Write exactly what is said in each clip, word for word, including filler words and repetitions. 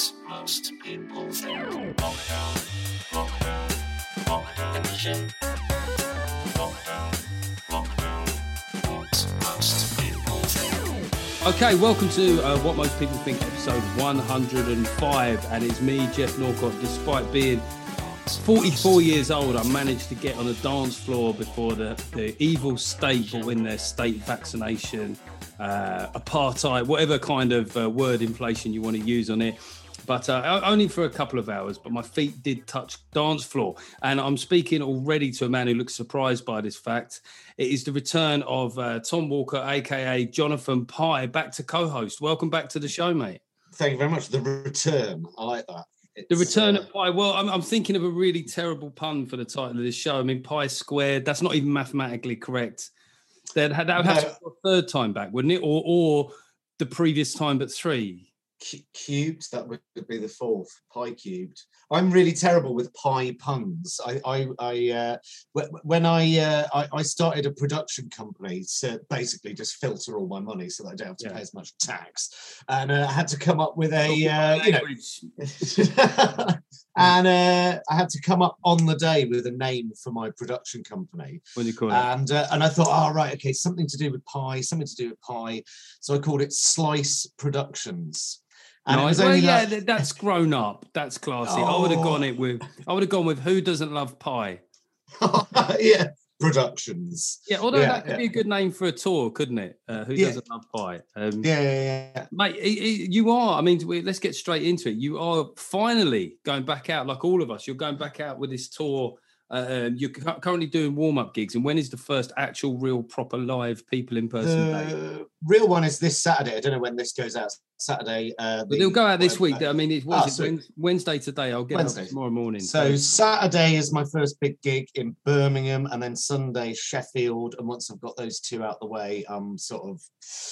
Most people think lockdown, lockdown, lockdown edition. Lockdown, lockdown, what most people think. Okay, welcome to uh, What Most People Think, episode one hundred five, and it's me, Jeff Norcott. Despite being forty-four years old, I managed to get on a dance floor before the, the evil state will win their state vaccination, uh, apartheid, whatever kind of uh, word inflation you want to use on it. But uh, only for a couple of hours, but my feet did touch dance floor. And I'm speaking already to a man who looks surprised by this fact. It is the return of uh, Tom Walker, a k a. Jonathan Pie, back to co-host. Welcome back to the show, mate. Thank you very much. The return. I like that. It's, the return uh... of Pie. Well, I'm, I'm thinking of a really terrible pun for the title of this show. I mean, Pie squared. That's not even mathematically correct. That would have to be a third time back, wouldn't it? Or, or the previous time, but three. Cubed, that would be the fourth. Pie cubed. I'm really terrible with pie puns. I, I, I uh, when I, uh, I, I started a production company to basically just filter all my money so that I don't have to yeah. pay as much tax, and uh, I had to come up with a, uh, you know, and uh, I had to come up on the day with a name for my production company. What do you call it? And uh, and I thought, oh right, okay, something to do with pie, something to do with pie. So I called it Slice Productions. And no, it was well, only yeah, like... that's grown up. That's classy. Oh. I would have gone it with. I would have gone with Who Doesn't Love Pie? yeah, Productions. Yeah, although yeah, that could yeah. be a good name for a tour, couldn't it? Uh, Who yeah. Doesn't Love Pie? Um, yeah, yeah, yeah, mate. It, it, you are. I mean, let's get straight into it. You are finally going back out, like all of us. You're going back out with this tour. Uh, um, you're cu- currently doing warm-up gigs, and when is the first actual, real, proper live people in person the day? Real one is this Saturday. I don't know when this goes out. Saturday. Uh, the, but they'll go out this uh, week. I mean, it was oh, it, Wednesday today. I'll get Wednesday. Up tomorrow morning. So, so Saturday is my first big gig in Birmingham, and then Sunday Sheffield. And once I've got those two out the way, I'm sort of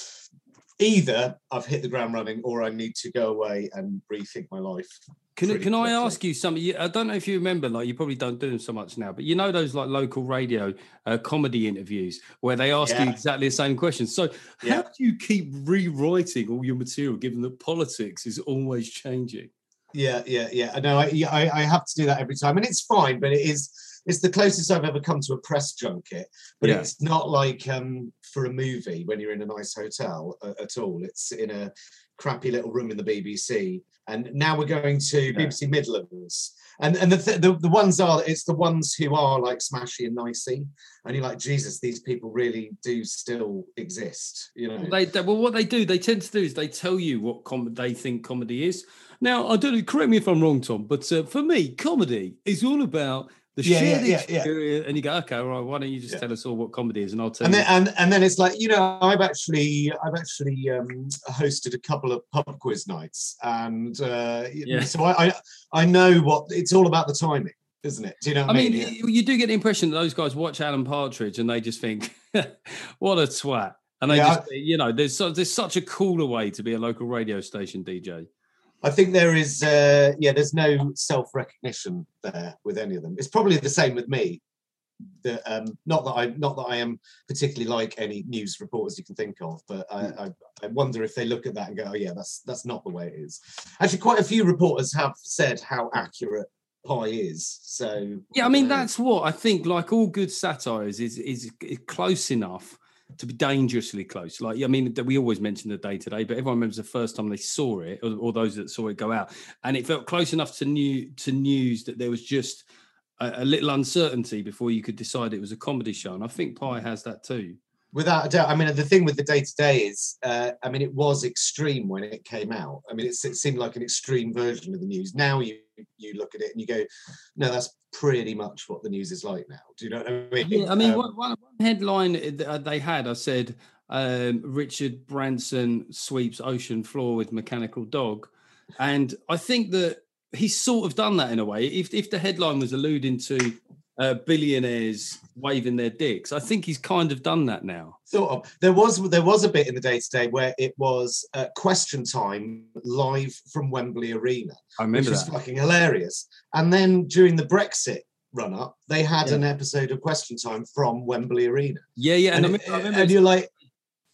either I've hit the ground running, or I need to go away and rethink my life. Can Can I ask you something? I don't know if you remember, like you probably don't do them so much now, but you know those like local radio uh, comedy interviews where they ask yeah. you exactly the same questions. So yeah. how do you keep rewriting all your material, given that politics is always changing? Yeah, yeah, yeah. I know. I, I I have to do that every time, and it's fine. But it is it's the closest I've ever come to a press junket. But yeah. it's not like um, for a movie when you're in a nice hotel uh, at all. It's in a crappy little room in the B B C. And now we're going to yeah. B B C Midlands, and and the, th- the the ones are it's the ones who are like smashy and nicey, and you're like, Jesus, these people really do still exist, you know. They, they well, what they do, they tend to do is they tell you what com- they think comedy is. Now, I don't correct me if I'm wrong, Tom, but uh, for me, comedy is all about the yeah, shared yeah, experience, yeah, yeah. and you go, okay, all right, why don't you just yeah. tell us all what comedy is, and I'll tell and you. Then, and and then it's like, you know, I've actually I've actually um, hosted a couple of pub quiz nights, and uh, yeah. so I, I I know what it's all about, the timing, isn't it? Do you know what I I mean? mean, yeah. you do get the impression that those guys watch Alan Partridge and they just think, what a twat, and they yeah, just, you know, there's so, there's such a cooler way to be a local radio station D J. I think there is, uh, yeah, there's no self-recognition there with any of them. It's probably the same with me. The, um, not that I, not that I am particularly like any news reporters you can think of, but I, I, I wonder if they look at that and go, "Oh yeah, that's that's not the way it is." Actually, quite a few reporters have said how accurate Pie is. So yeah, I mean uh, that's what I think. Like all good satires, is is, is close enough to be dangerously close. Like, I mean, we always mention the day today, but everyone remembers the first time they saw it, or, or those that saw it go out, and it felt close enough to new to news that there was just a, a little uncertainty before you could decide it was a comedy show. And I think Pie has that too. Without a doubt. I mean, the thing with the day to day is, uh, I mean, it was extreme when it came out. I mean, it, it seemed like an extreme version of the news. Now you you look at it and you go, no, that's pretty much what the news is like now. Do you know what I mean? Yeah, I mean, um, one, one headline they had, I said, um, Richard Branson sweeps ocean floor with mechanical dog. And I think that he's sort of done that in a way. If if the headline was alluding to uh, billionaires waving their dicks, I think he's kind of done that now. Sort of. There was there was a bit in the day to day where it was uh, question time live from Wembley Arena. I remember which that. was fucking hilarious. And then during the Brexit run up, they had yeah. an episode of Question Time from Wembley Arena. Yeah, yeah, and, and, I remember, I remember and you're like,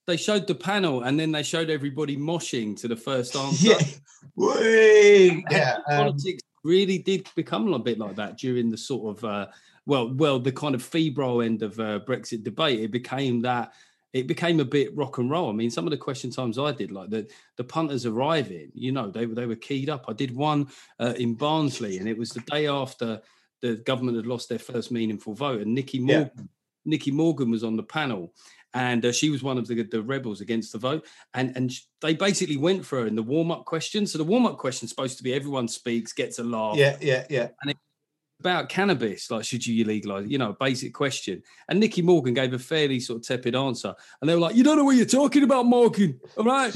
they showed the panel and then they showed everybody moshing to the first answer. Yeah, Whee! yeah. Um, Politics really did become a bit like that during the sort of uh, well, well, the kind of febrile end of uh, Brexit debate. It became that. It became a bit rock and roll. I mean, some of the question times I did, like the, the punters arriving, you know, they, they were keyed up. I did one uh, in Barnsley, and it was the day after the government had lost their first meaningful vote. And Nicky Morgan, yeah. Nicky Morgan was on the panel, and uh, she was one of the, the rebels against the vote. And, and they basically went for her in the warm-up question. So the warm-up question is supposed to be everyone speaks, gets a laugh. Yeah, yeah, yeah. And it, about cannabis, like should you legalise it? You know, a basic question. And Nicky Morgan gave a fairly sort of tepid answer. And they were like, you don't know what you're talking about, Morgan. All right.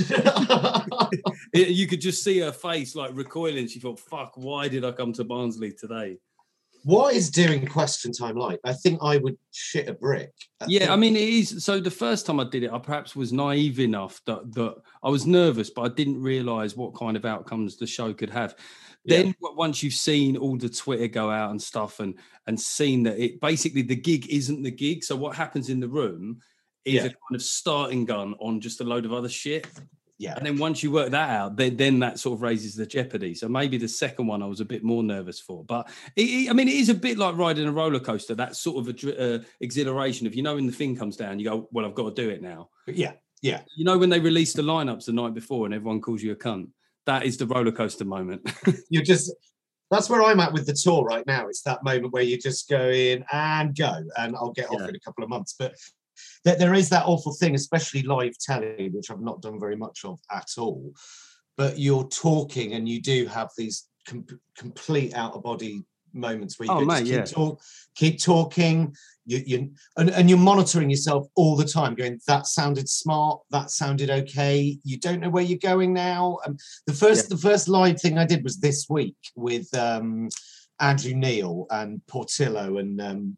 You could just see her face like recoiling. She thought, fuck, why did I come to Barnsley today? What is doing question time like? I think I would shit a brick. I yeah, think... I mean, it is. So the first time I did it, I perhaps was naive enough that, that I was nervous, but I didn't realise what kind of outcomes the show could have. Then yeah. once you've seen all the Twitter go out and stuff and and seen that it basically the gig isn't the gig. So what happens in the room is yeah. a kind of starting gun on just a load of other shit. Yeah. And then once you work that out, then, then that sort of raises the jeopardy. So maybe the second one I was a bit more nervous for. But it, it, I mean, it is a bit like riding a roller coaster, that sort of uh, exhilaration of, you know, when the thing comes down, you go, well, I've got to do it now. Yeah. Yeah. You know, when they release the lineups the night before and everyone calls you a cunt. That is the roller coaster moment. You're just, that's where I'm at with the tour right now. It's that moment where you just go in and go, and I'll get off yeah. in a couple of months. But there, there is that awful thing, especially live telly, which I've not done very much of at all. But you're talking and you do have these com- complete out of body moments where you oh, can mate, just keep, yeah. talk, keep talking. You, you and, and you're monitoring yourself all the time, going, that sounded smart, that sounded okay. You don't know where you're going now. Um, the first, yeah. the first live thing I did was this week with um, Andrew Neil and Portillo and um,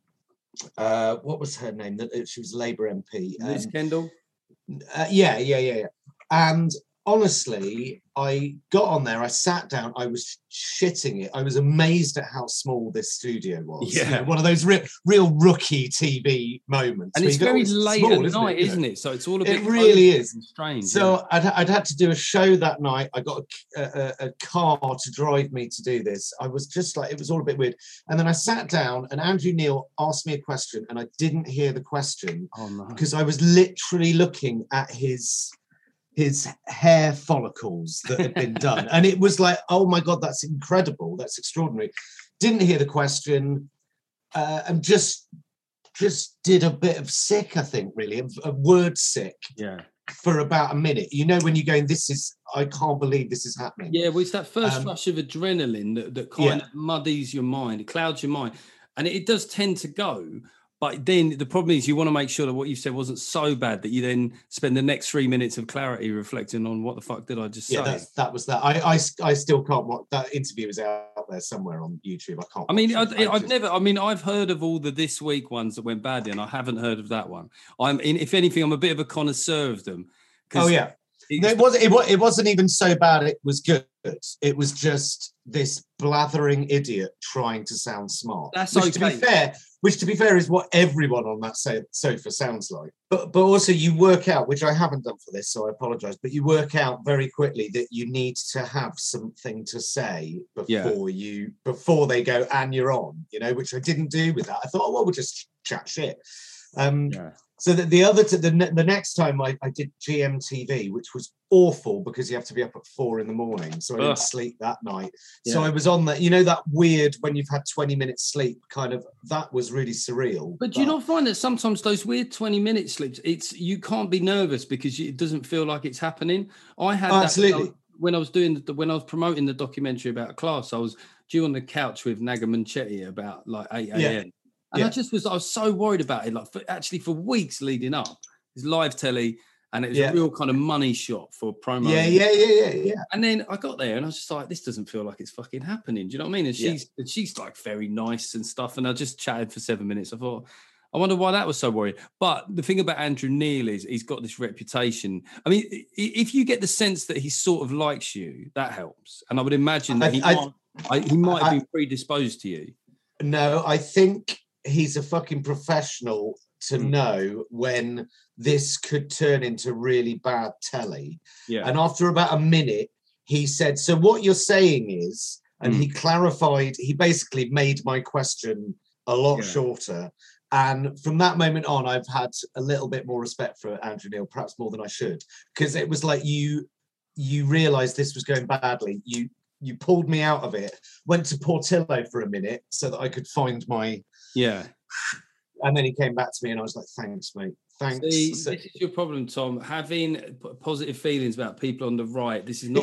uh, what was her name? That she was a Labour M P. Liz um, Kendall. Uh, yeah, yeah, yeah, yeah. And honestly, I got on there, I sat down, I was shitting it. I was amazed at how small this studio was. Yeah. You know, one of those re- real rookie T V moments. And it's go, very oh, it's late small, at isn't night, it? isn't it? So it's all a bit It really is strange. So yeah. I'd, I'd had to do a show that night. I got a, a, a car to drive me to do this. I was just like, it was all a bit weird. And then I sat down and Andrew Neil asked me a question and I didn't hear the question oh, no. because I was literally looking at his... his hair follicles that had been done. And it was like, oh my God, that's incredible. That's extraordinary. Didn't hear the question uh, and just just did a bit of sick, I think, really, a, a word sick yeah. for about a minute. You know, when you're going, this is, I can't believe this is happening. Yeah, well, it's that first um, rush of adrenaline that, that kind yeah. of muddies your mind, it clouds your mind. And it, it does tend to go. But then the problem is you want to make sure that what you said wasn't so bad that you then spend the next three minutes of clarity reflecting on what the fuck did I just yeah, say. That's, that was that. I, I, I still can't watch that interview is out there somewhere on YouTube. I can't. I mean, I, I I've just... never. I mean, I've heard of all the this week ones that went badly, and I haven't heard of that one. I'm, in, if anything, I'm a bit of a connoisseur of them. Oh yeah, no, it wasn't. It, was, it wasn't even so bad. It was good. It was just this blathering idiot trying to sound smart. That's which, okay. To be fair, which to be fair is what everyone on that sofa sounds like. But but also you work out, which I haven't done for this, so I apologise. But you work out very quickly that you need to have something to say before yeah. you before they go and you're on. You know, which I didn't do with that. I thought, oh well, we'll just chat shit. Um, yeah. So that the other t- the ne- the next time I, I did G M T V, which was awful because you have to be up at four in the morning, so I didn't Ugh. sleep that night. Yeah. So I was on that, you know, that weird when you've had twenty minutes sleep, kind of. That was really surreal. But, but do you not find that sometimes those weird twenty minute sleeps, it's you can't be nervous because it doesn't feel like it's happening. I had oh, that absolutely when I was doing the, when I was promoting the documentary about Class. I was due on the couch with Nagaman Chetty about like eight a.m. Yeah. And yeah. I just was, I was so worried about it, like for, actually for weeks leading up. It's live telly and it was yeah. a real kind of money shot for promo. Yeah, yeah, yeah, yeah, yeah. And then I got there and I was just like, this doesn't feel like it's fucking happening. Do you know what I mean? And she's, yeah. and she's like very nice and stuff. And I just chatted for seven minutes. I thought, I wonder why that was so worried. But the thing about Andrew Neil is he's got this reputation. I mean, if you get the sense that he sort of likes you, that helps. And I would imagine that I, he, I, might, I, he might have I, been predisposed to you. No, I think he's a fucking professional to Mm. know when this could turn into really bad telly. Yeah. And after about a minute, he said, "So what you're saying is," and Mm. he clarified, he basically made my question a lot Yeah. shorter. And from that moment on, I've had a little bit more respect for Andrew Neil, perhaps more than I should, because it was like you you realized this was going badly. You you pulled me out of it, went to Portillo for a minute so that I could find my, Yeah. and then he came back to me and I was like, "Thanks, mate. Thanks." See, So- this is your problem, Tom. Having p- positive feelings about people on the right. This is not.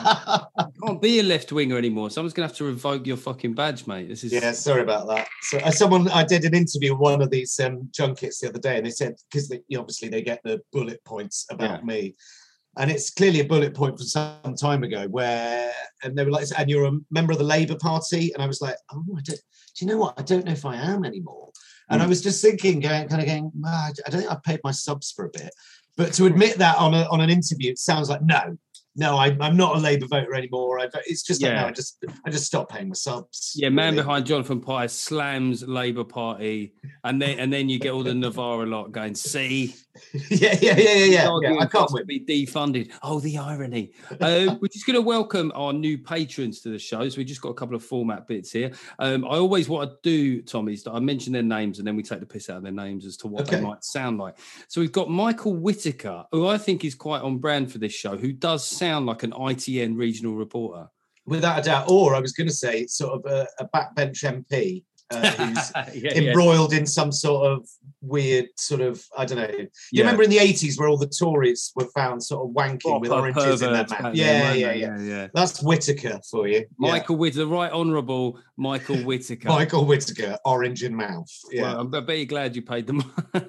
You can't be a left winger anymore. Someone's gonna have to revoke your fucking badge, mate. This is. Yeah, sorry about that. So, uh, someone I did an interview with one of these um, junkets the other day, and they said because they, you know, obviously they get the bullet points about Yeah. me, and it's clearly a bullet point from some time ago where, and they were like, "And you're a member of the Labour Party," and I was like, "Oh, I don't, do you know what? I don't know if I am anymore." And Mm. I was just thinking, going, kind of going, "Ah, I don't think I've paid my subs for a bit," but to admit that on a on an interview, it sounds like no. No, I, I'm not a Labour voter anymore. I, it's just like, Yeah. no, I just I just stopped paying my subs. Yeah, man really. behind Jonathan Pye slams Labour Party, and then and then you get all the Navarra lot going, see, yeah, yeah, yeah, yeah, yeah. yeah. arguing I can't for us to win. be defunded. Oh, the irony. Uh, we're just going to welcome our new patrons to the show. So we just got a couple of format bits here. Um, I always what I do, Tom, is that I mention their names and then we take the piss out of their names as to what Okay. they might sound like. So we've got Michael Whitaker, who I think is quite on brand for this show, who does sound like an I T N regional reporter. Without a doubt. Or I was going to say, sort of a, a backbench M P uh, who's yeah, yeah. embroiled in some sort of weird sort of, I don't know. You Yeah. remember in the eighties where all the Tories were found sort of wanking with Proper oranges in their perverts mouth? back Yeah, then, yeah, weren't yeah, they? yeah. That's Whitaker for you. Yeah. Michael Whitaker, the right honourable Michael Whitaker. Michael Whitaker, orange in mouth. Yeah. Well, I'm- I bet you're glad you paid the money.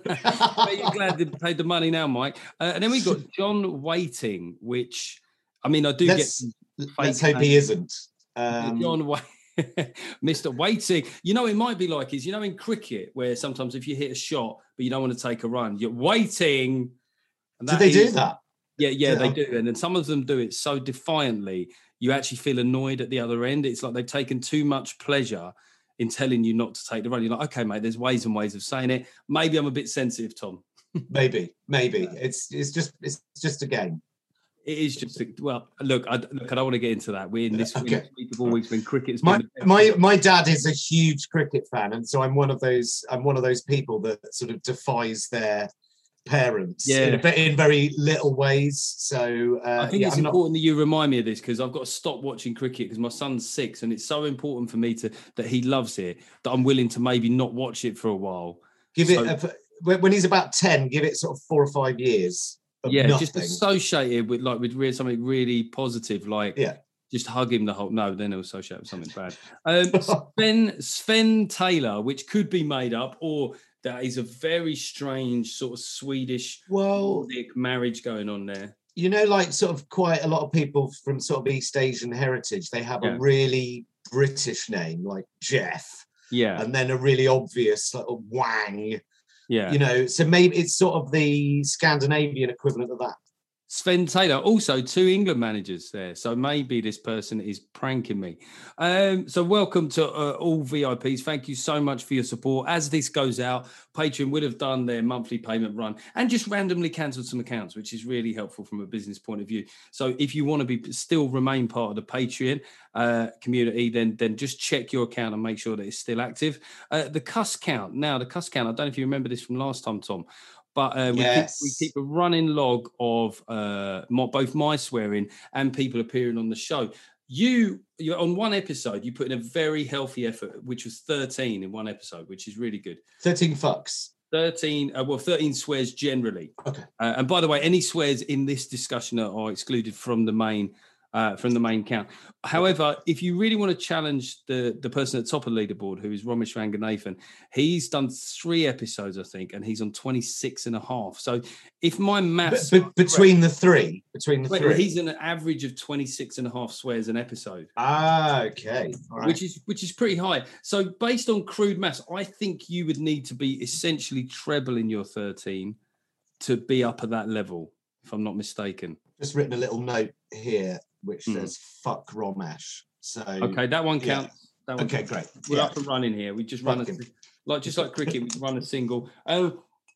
I bet you're glad you paid the money now, Mike. Uh, and then we got John Waiting, which, I mean, I do let's get let's fake hope he names. isn't. Um, John Waiting. Mister Waiting. You know, it might be like is you know in cricket where sometimes if you hit a shot but you don't want to take a run, you're waiting. And do they do is- that? Yeah, yeah, Yeah. they do. And then some of them do it so defiantly, you actually feel annoyed at the other end. It's like they've taken too much pleasure in telling you not to take the run. You're like, okay, mate, there's ways and ways of saying it. Maybe I'm a bit sensitive, Tom. Maybe, maybe. It's it's just it's just a game. It is just, a, well, look, I, look, I don't want to get into that. We're in this, Okay. in this week of all weeks when cricket's My been the- my my dad is a huge cricket fan, and so I'm one of those I'm one of those people that sort of defies their parents in, Yeah. a, bit- in very little ways. So uh, I think yeah, it's I'm not, important that you remind me of this because I've got to stop watching cricket because my son's six and it's so important for me to that he loves it that I'm willing to maybe not watch it for a while. give so- it a, when when he's about ten. Give it sort of four or five years. Of Yeah, nothing. just associated with like with re- something really positive, like Yeah. just hug him the whole. No, then he'll associate with something bad. Um, Sven Sven Taylor, which could be made up, or that is a very strange sort of Swedish Well, Nordic marriage going on there. you know, like sort of quite a lot of people from sort of East Asian heritage, they have Yeah. a really British name like Jeff, Yeah, and then a really obvious like Wang. yeah. You know, so maybe it's sort of the Scandinavian equivalent of that. Sven Taylor, also two England managers there. So maybe this person is pranking me. Um, so welcome to uh, all V I Ps. Thank you so much for your support. As this goes out, Patreon would have done their monthly payment run and just randomly cancelled some accounts, which is really helpful from a business point of view. So if you want to be still remain part of the Patreon uh, community, then, then just check your account and make sure that it's still active. Uh, the cuss count. Now, the cuss count, I don't know if you remember this from last time, Tom, but uh, we, Yes. keep, we keep a running log of uh, my, both my swearing and people appearing on the show. You, you on one episode, you put in a very healthy effort, which was thirteen in one episode, which is really good. thirteen fucks. thirteen, uh, well, thirteen swears generally. Okay. Uh, and by the way, any swears in this discussion are, are excluded from the main uh, from the main count. However, if you really want to challenge the, the person at the top of the leaderboard, who is Ramesh Ranganathan, he's done three episodes, I think, and he's on twenty-six and a half. So if my maths... But, but between the three, between the Wait, three. he's an average of twenty-six and a half swears an episode. Ah, okay. All right. Which is which is pretty high. So based on crude maths, I think you would need to be essentially treble in your thirteen to be up at that level, if I'm not mistaken. Just written a little note here which Hmm. says "fuck Ramesh." So Okay, that one yeah. counts. That one Okay, counts. great. We're Yeah. up and running here. We just run a, Fuck him. like just like cricket, we run a single. Oh,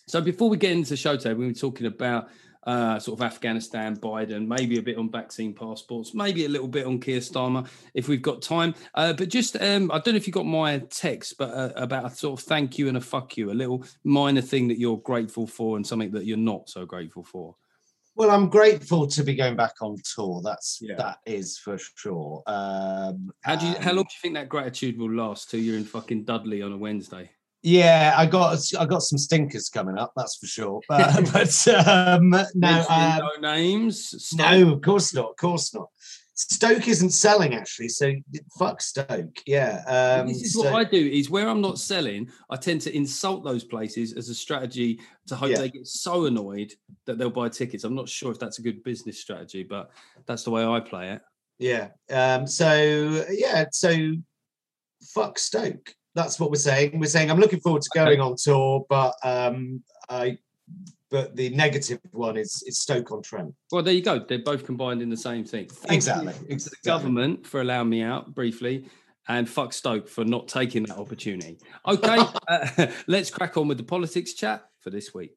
So before we get into the show today, we were talking about uh, sort of Afghanistan, Biden, maybe a bit on vaccine passports, maybe a little bit on Keir Starmer if we've got time. Uh, but just, um, I don't know if you got my text, but uh, about a sort of thank you and a fuck you, a little minor thing that you're grateful for and something that you're not so grateful for. Well, I'm grateful to be going back on tour. That's Yeah. that is for sure. Um, How do you? um, How long do you think that gratitude will last till you're in fucking Dudley on a Wednesday? Yeah, I got I got some stinkers coming up. That's for sure. But, but um, no, Mentioning um, no names. Stop. no, of course not. Of course not. Stoke isn't selling actually, so fuck Stoke. Yeah, um, This is so, what I do: is where I'm not selling, I tend to insult those places as a strategy to hope Yeah. they get so annoyed that they'll buy tickets. I'm not sure if that's a good business strategy, but that's the way I play it. yeah. Um, so yeah, so fuck Stoke. That's what we're saying. We're saying I'm looking forward to going on tour, but um, I. But the negative one is is Stoke on Trent. Well, there you go. They're both combined in the same thing. Thank Exactly. you to exactly. the government for allowing me out briefly, and fuck Stoke for not taking that opportunity. Okay, uh, let's crack on with the politics chat for this week.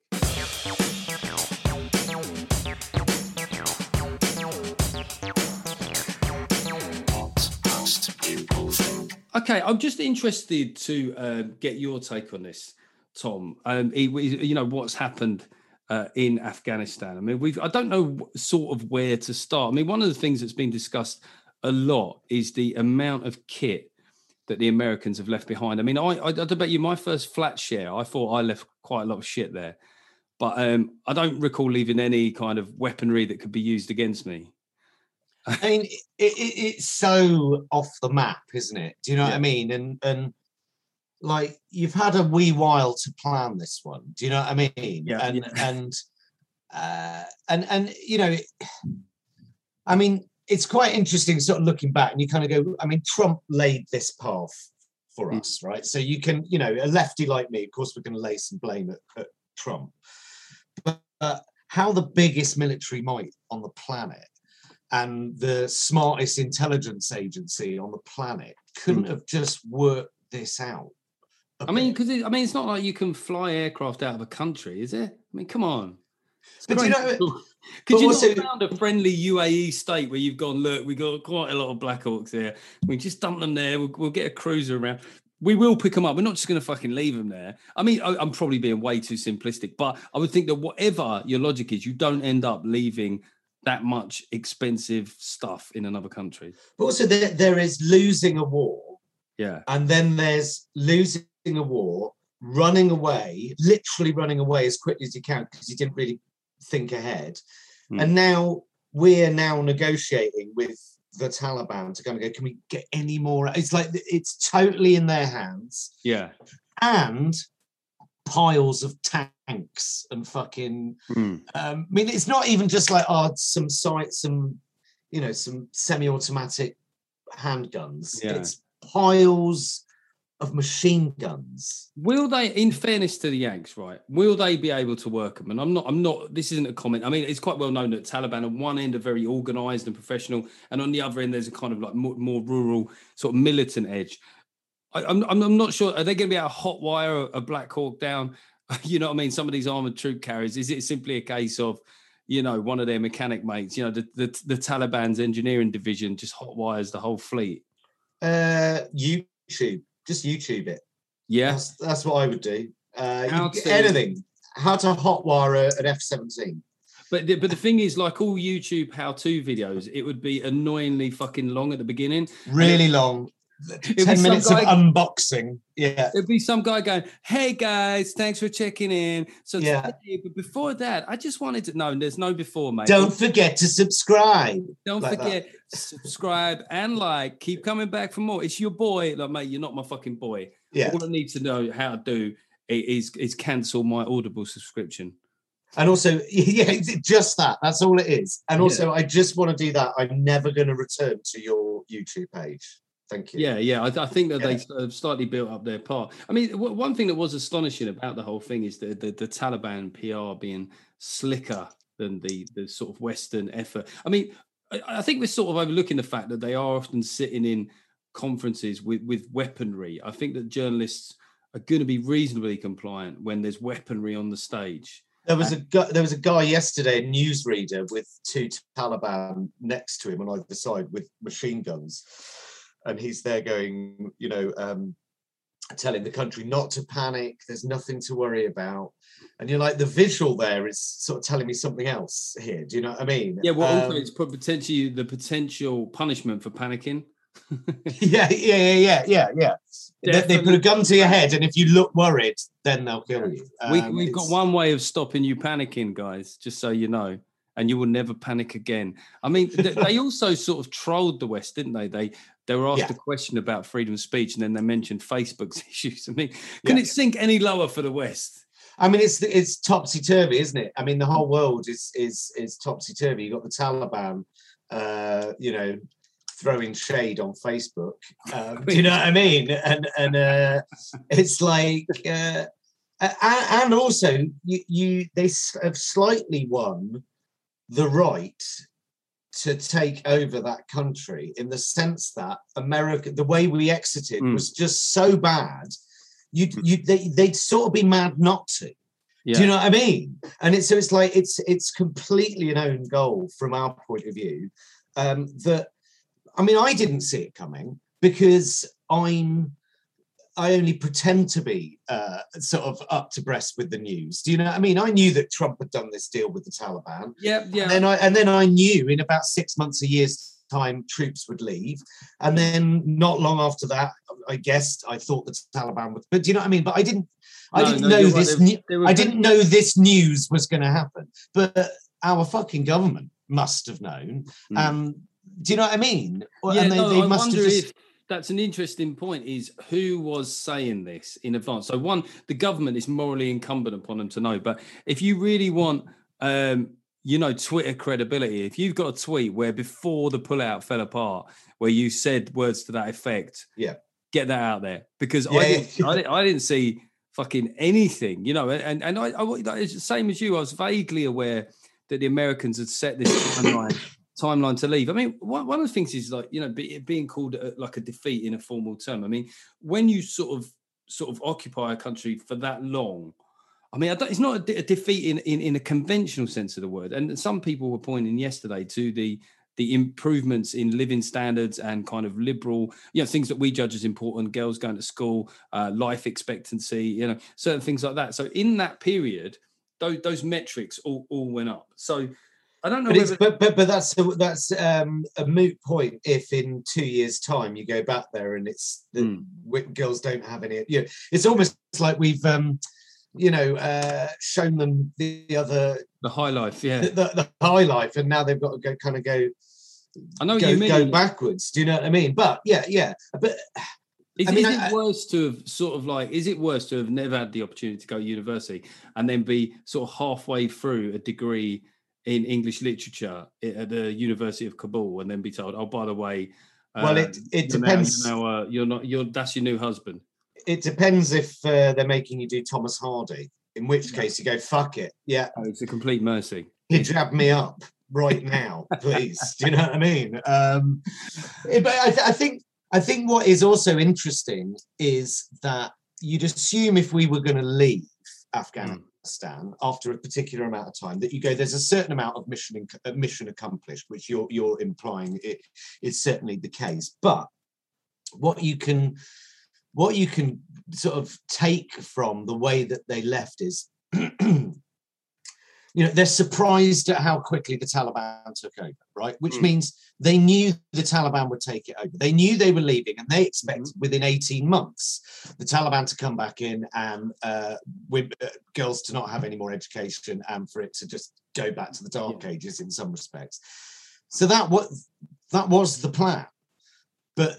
Okay, I'm just interested to uh, get your take on this, Tom. Um, it, you know what's happened uh, in Afghanistan. I mean, we've I don't know sort of where to start. I mean, one of the things that's been discussed a lot is the amount of kit that the Americans have left behind. I mean, I I, I don't bet you my first flat share, I thought I left quite a lot of shit there, but um, I don't recall leaving any kind of weaponry that could be used against me. I mean, it, it, it's so off the map, isn't it? Do you know Yeah. what I mean? And and like you've had a wee while to plan this one. Do you know what I mean? Yeah, And yeah. and uh, and and you know, I mean, it's quite interesting, sort of looking back, and you kind of go. I mean, Trump laid this path for Mm. us, right? So you can, you know, a lefty like me, of course, we're going to lay some blame at, at Trump, but uh, how the biggest military might on the planet and the smartest intelligence agency on the planet couldn't Mm. have just worked this out. a I mean, bit. because I mean, it's not like you can fly aircraft out of a country, is it? I mean, come on. It's But do you crazy. know- Could but you also- not have found a friendly U A E state where you've gone, look, we got quite a lot of Black Hawks here. We just dump them there. We'll, we'll get a cruiser around. We will pick them up. We're not just going to fucking leave them there. I mean, I, I'm probably being way too simplistic, but I would think that whatever your logic is, you don't end up leaving that much expensive stuff in another country. But also, there, there is losing a war, Yeah. and then there's losing a war, running away, literally running away as quickly as you can because you didn't really think ahead. Hmm. And now we're now negotiating with the Taliban to kind of go, can we get any more? It's like it's totally in their hands. Yeah. And piles of tanks and fucking Mm. um, I mean, it's not even just like oh, some sites, some you know, some semi-automatic handguns. Yeah. It's piles of machine guns. Will they, in fairness to the Yanks, right? Will they be able to work them? And I'm not, I'm not, this isn't a comment. I mean, it's quite well known that Taliban on one end are very organized and professional. And on the other end, there's a kind of like more, more rural sort of militant edge. I, I'm, I'm I'm not sure. Are they going to be able to hot wire a, a Black Hawk down? You know what I mean? Some of these armored troop carriers. Is it simply a case of, you know, one of their mechanic mates, you know, the, the, the Taliban's engineering division just hot wires the whole fleet? Uh, YouTube, just YouTube it. Yeah. That's that's what I would do. Uh, How you- to- anything. How to hotwire a- an F seventeen. But the, but the thing is, like all YouTube how-to videos, it would be annoyingly fucking long at the beginning. Really long. be Ten some minutes guy- of unboxing. Yeah. There'd be some guy going, "Hey guys, thanks for checking in." So Yeah. today- but before that, I just wanted to know. There's no before, mate. Don't forget to subscribe. Don't like that. forget subscribe and like. Keep coming back for more. It's your boy, like mate. You're not my fucking boy. Yeah. All I need to know how to do i- is is cancel my Audible subscription. And also, yeah, it's just that. That's all it is. And Yeah. also, I just want to do that. I'm never going to return to your YouTube page. Thank you. Yeah, yeah. I, I think that Yeah. they sort of slightly built up their part. I mean, w- one thing that was astonishing about the whole thing is the, the, the Taliban P R being slicker than the, the sort of Western effort. I mean, I, I think we're sort of overlooking the fact that they are often sitting in conferences with, with weaponry. I think that journalists are going to be reasonably compliant when there's weaponry on the stage. There was a guy, there was a guy yesterday, a newsreader, with two Taliban next to him on either side with machine guns, and he's there going, you know, um, telling the country not to panic. There's nothing to worry about, and you're like, the visual there is sort of telling me something else here. Do you know what I mean? Yeah. Well, um, also it's potentially the potential punishment for panicking. yeah, yeah, yeah, yeah, yeah, yeah. They, they put a gun to your head, and if you look worried, then they'll kill you. Um, we, we've got one way of stopping you panicking, guys, just so you know, and you will never panic again. I mean, they, they also sort of trolled the West, didn't they? They they were asked Yeah. a question about freedom of speech, and then they mentioned Facebook's issues. I mean, can Yeah. it sink any lower for the West? I mean, it's it's topsy turvy, isn't it? I mean, the whole world is is is topsy turvy. You got the Taliban, uh, you know, throwing shade on Facebook. Um, do you know what I mean? And and uh, it's like, uh, and also you, you they have slightly won the right to take over that country, in the sense that America, the way we exited Mm. was just so bad. You you they they'd sort of be mad not to. Yeah. Do you know what I mean? And it's so it's like it's it's completely an own goal from our point of view. Um, that I mean, I didn't see it coming, because I'm I only pretend to be uh, sort of up to breast with the news. Do you know what I mean? I knew that Trump had done this deal with the Taliban. Yeah, yeah. And then I and then I knew in about six months, a year's time, troops would leave. And then not long after that, I guessed, I thought the Taliban would. But do you know what I mean? But I didn't. I No, didn't no, know you're right. this. They- new- they were I very- didn't know this news was going to happen. But our fucking government must have known. Mm. Um, do you know what I mean? Well, Yeah, and they, no, they I must wonder have just. if that's an interesting point, is who was saying this in advance. So one, the government is morally incumbent upon them to know. But if you really want, um, you know, Twitter credibility, if you've got a tweet where before the pullout fell apart, where you said words to that effect, Yeah. get that out there. Because Yeah, I, didn't, yeah. I, didn't, I didn't see fucking anything, you know, and, and I, I, it's the same as you. I was vaguely aware that the Americans had set this timeline. timeline to leave. I mean, one, one of the things is, like, you know, be, being called a, like a defeat in a formal term. I mean, when you sort of sort of occupy a country for that long, I mean, I don't, it's not a, de- a defeat in, in in a conventional sense of the word. And some people were pointing yesterday to the the improvements in living standards and kind of liberal, you know, things that we judge as important, girls going to school, uh, life expectancy, you know, certain things like that. So in that period, those, those metrics all, all went up. So I don't know But, it's, whether... but but but that's a, that's um, a moot point if in two years' time you go back there and it's the Mm. wi- girls don't have any. You know, it's almost like we've um, you know uh, shown them the other The high life, yeah. the, the, the high life, and now they've got to go kind of go I know what go, you mean. go backwards. Do you know what I mean? But yeah, yeah. But Is, I mean, is I- it worse to have sort of like, is it worse to have never had the opportunity to go to university and then be sort of halfway through a degree in English literature at the University of Kabul and then be told, oh, by the way, well, uh, it it you're now- depends. you're, now, uh, you're not, you're, that's your new husband. It depends if uh, they're making you do Thomas Hardy. In which case, you go, fuck it. Yeah, Oh, it's a complete mercy. hijab me up right now, please. Do you know what I mean? Um, eh, but I, th- I think I think what is also interesting is that you'd assume if we were going to leave Afghanistan after a particular amount of time, that you go, there's a certain amount of mission inc- uh, mission accomplished, which you're you're implying it is certainly the case. But what you can what you can sort of take from the way that they left is, you know, they're surprised at how quickly the Taliban took over, right? Which Mm. means they knew the Taliban would take it over. They knew they were leaving, and they expected within eighteen months the Taliban to come back in and uh, with uh, girls to not have any more education and for it to just go back to the dark Yeah. ages in some respects. So that was that was the plan, but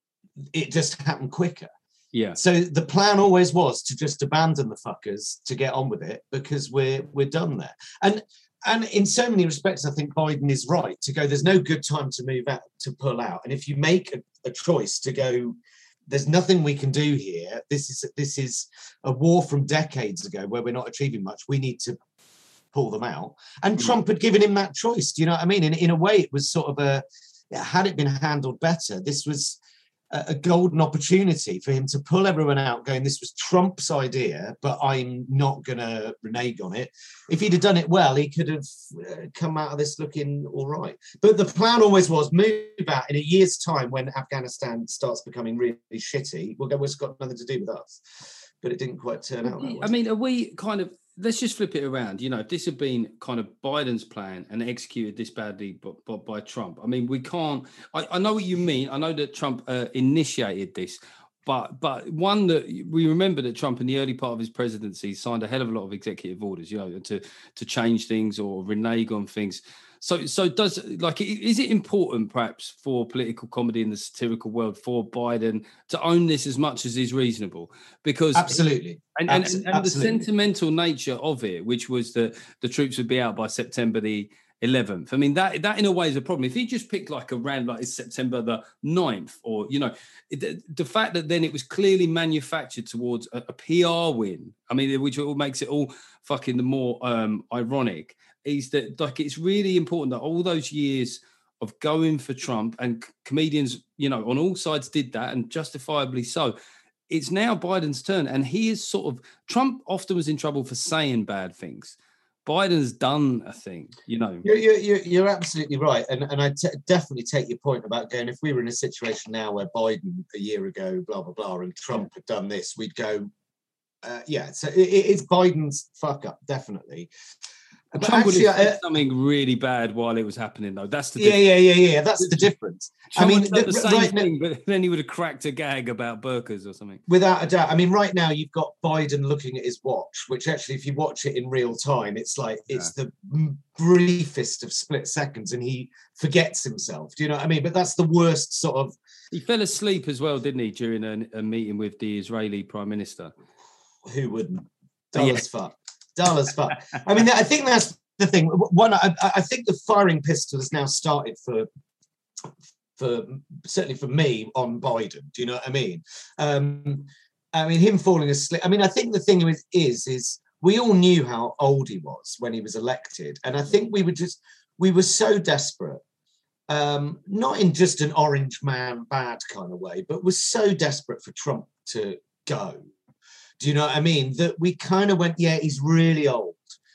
it just happened quicker. Yeah. So the plan always was to just abandon the fuckers, to get on with it, because we're we're done there. And and in so many respects, I think Biden is right to go, there's no good time to move out, to pull out. And if you make a, a choice to go, there's nothing we can do here. This is this is a war from decades ago where we're not achieving much. We need to pull them out. And Mm. Trump had given him that choice. Do you know what I mean? In in a way, it was sort of a, had it been handled better, this was a, a golden opportunity for him to pull everyone out going, this was Trump's idea, but I'm not going to renege on it. If he'd have done it well, he could have uh, come out of this looking all right. But the plan always was move out in a year's time when Afghanistan starts becoming really shitty. We'll go, it's got nothing to do with us. But it didn't quite turn out that way. I mean, are we kind of, let's just flip it around. You know, if this had been kind of Biden's plan and executed this badly by, by, by Trump, I mean, we can't, I, I know what you mean. I know that Trump uh, initiated this, but but one that we remember that Trump in the early part of his presidency signed a hell of a lot of executive orders, you know, to, to change things or renege on things. So, so does like is it important perhaps for political comedy in the satirical world for Biden to own this as much as is reasonable? Because absolutely, and Abs- and, and absolutely. the sentimental nature of it, which was that the troops would be out by September the eleventh. I mean, that that in a way is a problem. If he just picked like a round like it's September the ninth, or you know, the, the fact that then it was clearly manufactured towards a, a P R win. I mean, which all makes it all fucking the more um, ironic. Is that like it's really important that all those years of going for Trump and comedians, you know, on all sides did that and justifiably so. It's now Biden's turn, and he is sort of Trump often was in trouble for saying bad things. Biden's done a thing, you know. You're you're, you're absolutely right, and and I t- definitely take your point about going. If we were in a situation now where Biden a year ago, blah blah blah, and Trump had done this, we'd go, uh, yeah. So it, it's Biden's fuck up, definitely. But Trump actually, would have said uh, something really bad while it was happening, though. That's the yeah, difference. yeah, yeah, yeah. That's the difference. Trump I mean, would have done the same right thing, now, but then he would have cracked a gag about burqas or something. without a doubt. I mean, right now you've got Biden looking at his watch, which actually, if you watch it in real time, it's like it's Yeah. the briefest of split seconds, and he forgets himself. Do you know what I mean? But that's the worst sort of. He fell asleep as well, didn't he, during a, a meeting with the Israeli Prime Minister? Who wouldn't? Dull Yeah. as fuck. Dull as fuck. I mean, I think that's the thing. One, I, I think the firing pistol has now started for, for certainly for me on Biden. Do you know what I mean? Um, I mean, him falling asleep. I mean, I think the thing is, is, is we all knew how old he was when he was elected, and I think we were just we were so desperate. Um, not in just an orange man bad kind of way, but was so desperate for Trump to go. Do you know what I mean? That we kind of went, yeah, he's really old,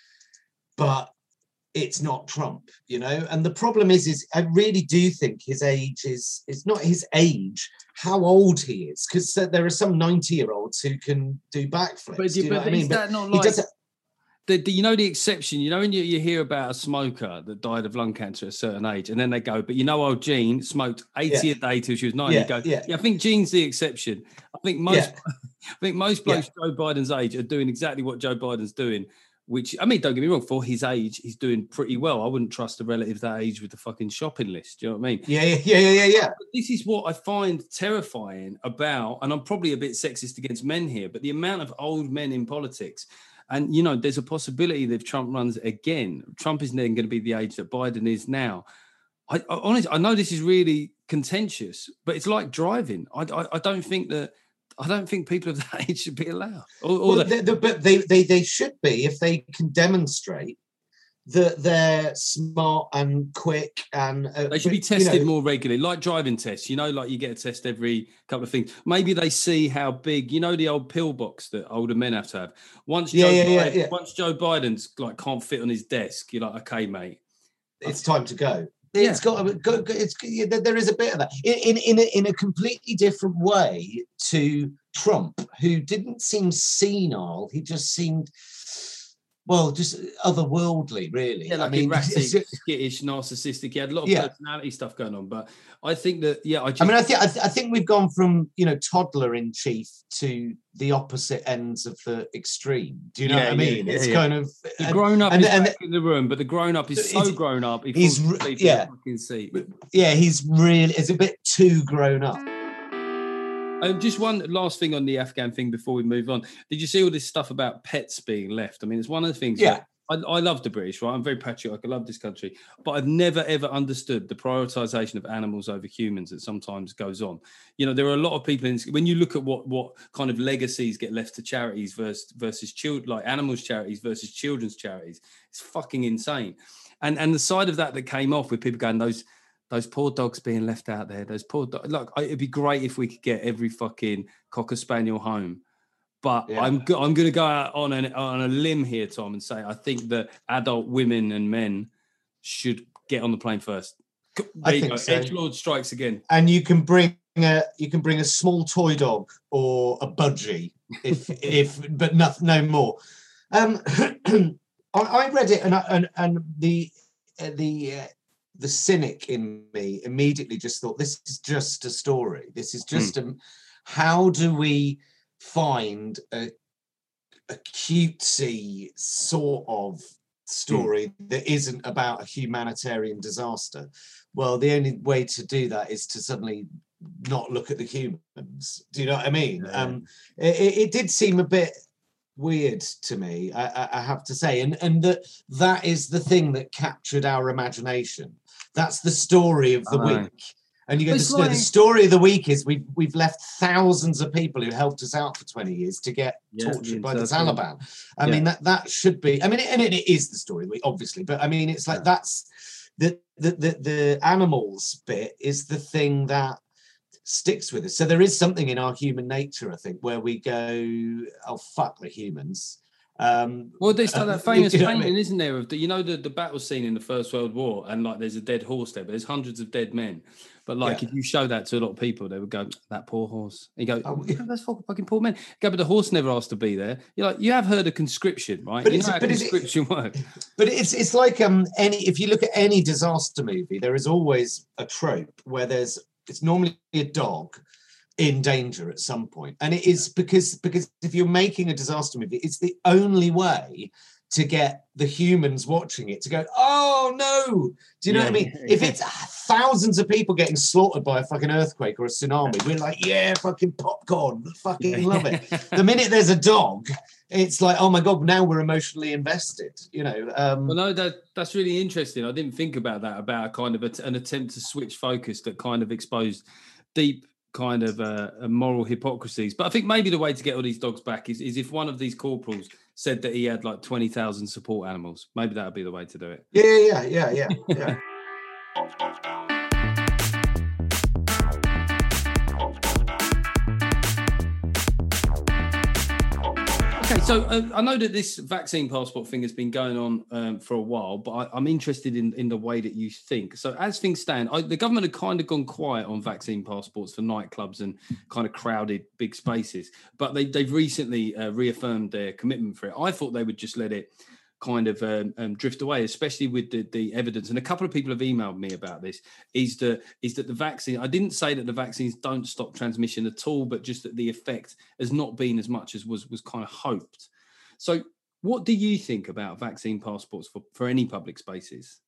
but it's not Trump, you know? And the problem is, is I really do think his age is, it's not his age, how old he is, because there are some ninety-year-olds who can do backflips. But, do you but know what I mean? is But that not he like... doesn't. The, the, you know the exception, you know when you, you hear about a smoker that died of lung cancer at a certain age, and then they go, but you know old Jean smoked eighty Yeah. a day till she was ninety. Yeah, You go, yeah. yeah, I think Jean's the exception. I think most Yeah. I think most blokes Joe Biden's age are doing exactly what Joe Biden's doing, which, I mean, don't get me wrong, for his age, he's doing pretty well. I wouldn't trust a relative that age with the fucking shopping list. Do you know what I mean? Yeah, yeah, yeah, yeah, yeah, yeah. But this is what I find terrifying about, and I'm probably a bit sexist against men here, but the amount of old men in politics. And, you know, there's a possibility that if Trump runs again, Trump is then going to be the age that Biden is now. I, I honestly, I know this is really contentious, but it's like driving. I, I, I don't think that, I don't think people of that age should be allowed. Or, or Well, that, they, they, but they, they, they should be if they can demonstrate that they're smart and quick and uh, they should be you tested know, more regularly, like driving tests. You know, like you get a test every couple of things. Maybe they see how big, you know, the old pill box that older men have to have. Once Yeah, Joe yeah, Biden, yeah, yeah. once Joe Biden's like can't fit on his desk, you're like, okay, mate. it's time to go. Yeah. It's got to go. go- It's yeah, there there is a bit of that in in in a, in a completely different way to Trump, who didn't seem senile. He just seemed, well, just otherworldly, really. Yeah, like I mean, erratic, it's- skittish, narcissistic. He had a lot of Yeah. personality stuff going on, but I think that yeah, I just I mean, I think I, th- I think we've gone from you know toddler in chief to the opposite ends of the extreme. Do you know Yeah, what I yeah, mean? yeah, it's yeah. kind of the and- grown up and- is and- back in the room, but the grown up is so He's- grown up. He he's falls re- asleep yeah. in the fucking seat. yeah, he's really is a bit too grown up. Um, just one last thing on the Afghan thing before we move on. Did you see all this stuff about pets being left? I mean, it's one of the things. Yeah. that- I, I love the British, right? I'm very patriotic. I love this country, but I've never ever understood the prioritization of animals over humans that sometimes goes on. You know, there are a lot of people in, when you look at what what kind of legacies get left to charities versus versus children, like animals charities versus children's charities. It's fucking insane. And and the side of that that came off with people going those those poor dogs being left out there. Those poor dogs. Look, it'd be great if we could get every fucking Cocker Spaniel home. But yeah. I'm go- I'm going to go out on an, on a limb here, Tom, and say I think that adult women and men should get on the plane first. There I you think go. so. Edgelord strikes again. And you can bring a you can bring a small toy dog or a budgie, if if but no, no more. Um, I, I read it, and I, and and the the uh, the cynic in me immediately just thought, this is just a story. This is just mm. a. How do we find a, a cutesy sort of story mm. that isn't about a humanitarian disaster? Well, the only way to do that is to suddenly not look at the humans. Do you know what I mean? Yeah. Um, it, it did seem a bit weird to me, I, I have to say, and and that that is the thing that captured our imagination. That's the story of the week. And you go, the, like... the story of the week is we've we've left thousands of people who helped us out for twenty years to get yeah, tortured by the Taliban. I yeah. mean, that that should be. I mean, and it, it is the story of the week, obviously, but I mean, it's like yeah. that's the, the the the animals bit is the thing that sticks with us. So there is something in our human nature, I think, where we go, oh fuck the humans. Um, well, there's like that famous you know painting, I mean? Isn't there? Of the, you know, the, the battle scene in the First World War, and like there's a dead horse there, but there's hundreds of dead men. But like, yeah. if you show that to a lot of people, they would go, "That poor horse." And you go, "Oh, yeah. that's fucking poor men." Go, but the horse never asked to be there. You're like, you have heard of conscription, right? But you it's, know how but conscription it, works. But it's it's like um any if you look at any disaster movie, there is always a trope where there's it's normally a dog in danger at some point, and it is because because if you're making a disaster movie, it's the only way to get the humans watching it to go, oh no, do you know yeah. what I mean? If it's thousands of people getting slaughtered by a fucking earthquake or a tsunami, we're like, yeah, fucking popcorn, fucking love it. The minute there's a dog, it's like, oh my god, now we're emotionally invested, you know. Um, well, no, that that's really interesting. I didn't think about that, about a kind of a, an attempt to switch focus that kind of exposed deep kind of uh, moral hypocrisies. But I think maybe the way to get all these dogs back is, is if one of these corporals said that he had like twenty thousand support animals. Maybe that would be the way to do it. Yeah, yeah, yeah, yeah, yeah. Okay, so uh, I know that this vaccine passport thing has been going on um, for a while, but I, I'm interested in, in the way that you think. So as things stand, I, the government had kind of gone quiet on vaccine passports for nightclubs and kind of crowded big spaces, but they, they've recently uh, reaffirmed their commitment for it. I thought they would just let it kind of um, um, drift away, especially with the, the evidence. And a couple of people have emailed me about this, is that, is that the vaccine, I didn't say that the vaccines don't stop transmission at all, but just that the effect has not been as much as was, was kind of hoped. So what do you think about vaccine passports for, for any public spaces?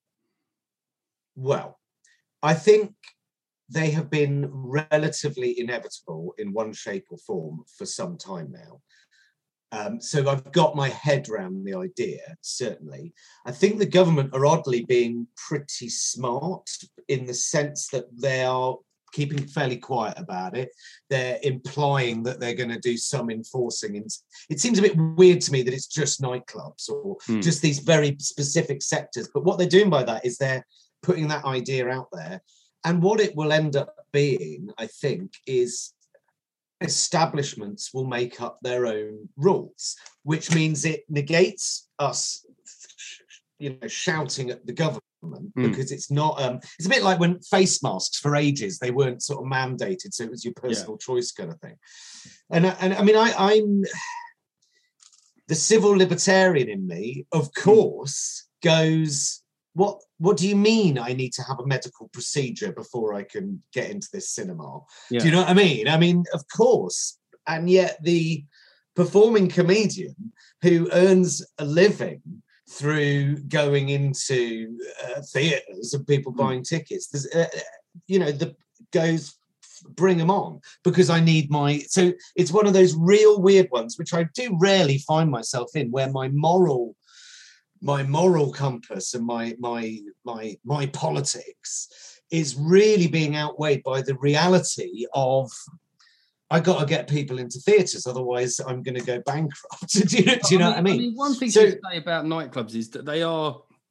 Well, I think they have been relatively inevitable in one shape or form for some time now. Um, so I've got my head around the idea, certainly. I think the government are oddly being pretty smart in the sense that they are keeping fairly quiet about it. They're implying that they're going to do some enforcing. And it seems a bit weird to me that it's just nightclubs or mm. just these very specific sectors. But what they're doing by that is they're putting that idea out there. And what it will end up being, I think, is establishments will make up their own rules, which means it negates us, you know, shouting at the government mm. because it's not. Um, it's a bit like when face masks for ages they weren't sort of mandated, so it was your personal yeah. choice kind of thing. And and I mean, I, I'm the civil libertarian in me, of course, goes, what? What do you mean I need to have a medical procedure before I can get into this cinema? Yeah. Do you know what I mean? I mean, of course. And yet the performing comedian who earns a living through going into uh, theatres and people mm. buying tickets, there's, uh, you know, the goes, bring them on because I need my... So it's one of those real weird ones, which I do rarely find myself in, where my moral... my moral compass and my my my my politics is really being outweighed by the reality of I got to get people into theatres, otherwise I'm going to go bankrupt. do you, do you know I mean, what I mean? I mean, one thing so, to say about nightclubs is that they are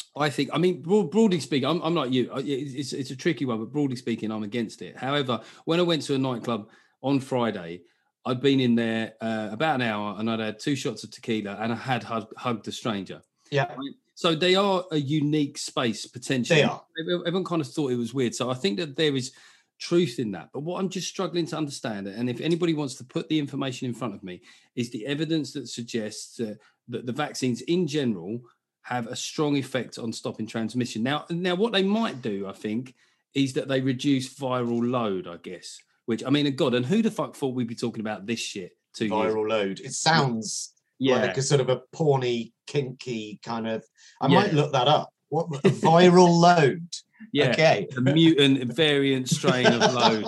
I think, I mean, broad, broadly speaking, I'm, I'm like you. It's, it's a tricky one, but broadly speaking, I'm against it. However, when I went to a nightclub on Friday, I'd been in there uh, about an hour and I'd had two shots of tequila and I had hug, hugged a stranger. Yeah. Right? So they are a unique space, potentially. They are. Everyone kind of thought it was weird. So I think that there is truth in that. But what I'm just struggling to understand, and if anybody wants to put the information in front of me, is the evidence that suggests uh, that the vaccines in general have a strong effect on stopping transmission. Now, now, what they might do, I think, is that they reduce viral load, I guess. Which, I mean, God, and who the fuck thought we'd be talking about this shit two years Viral load. It sounds yeah. like a sort of a porny, kinky kind of. I Yeah. might look that up. What a viral load? Yeah, Okay. a mutant variant strain of load.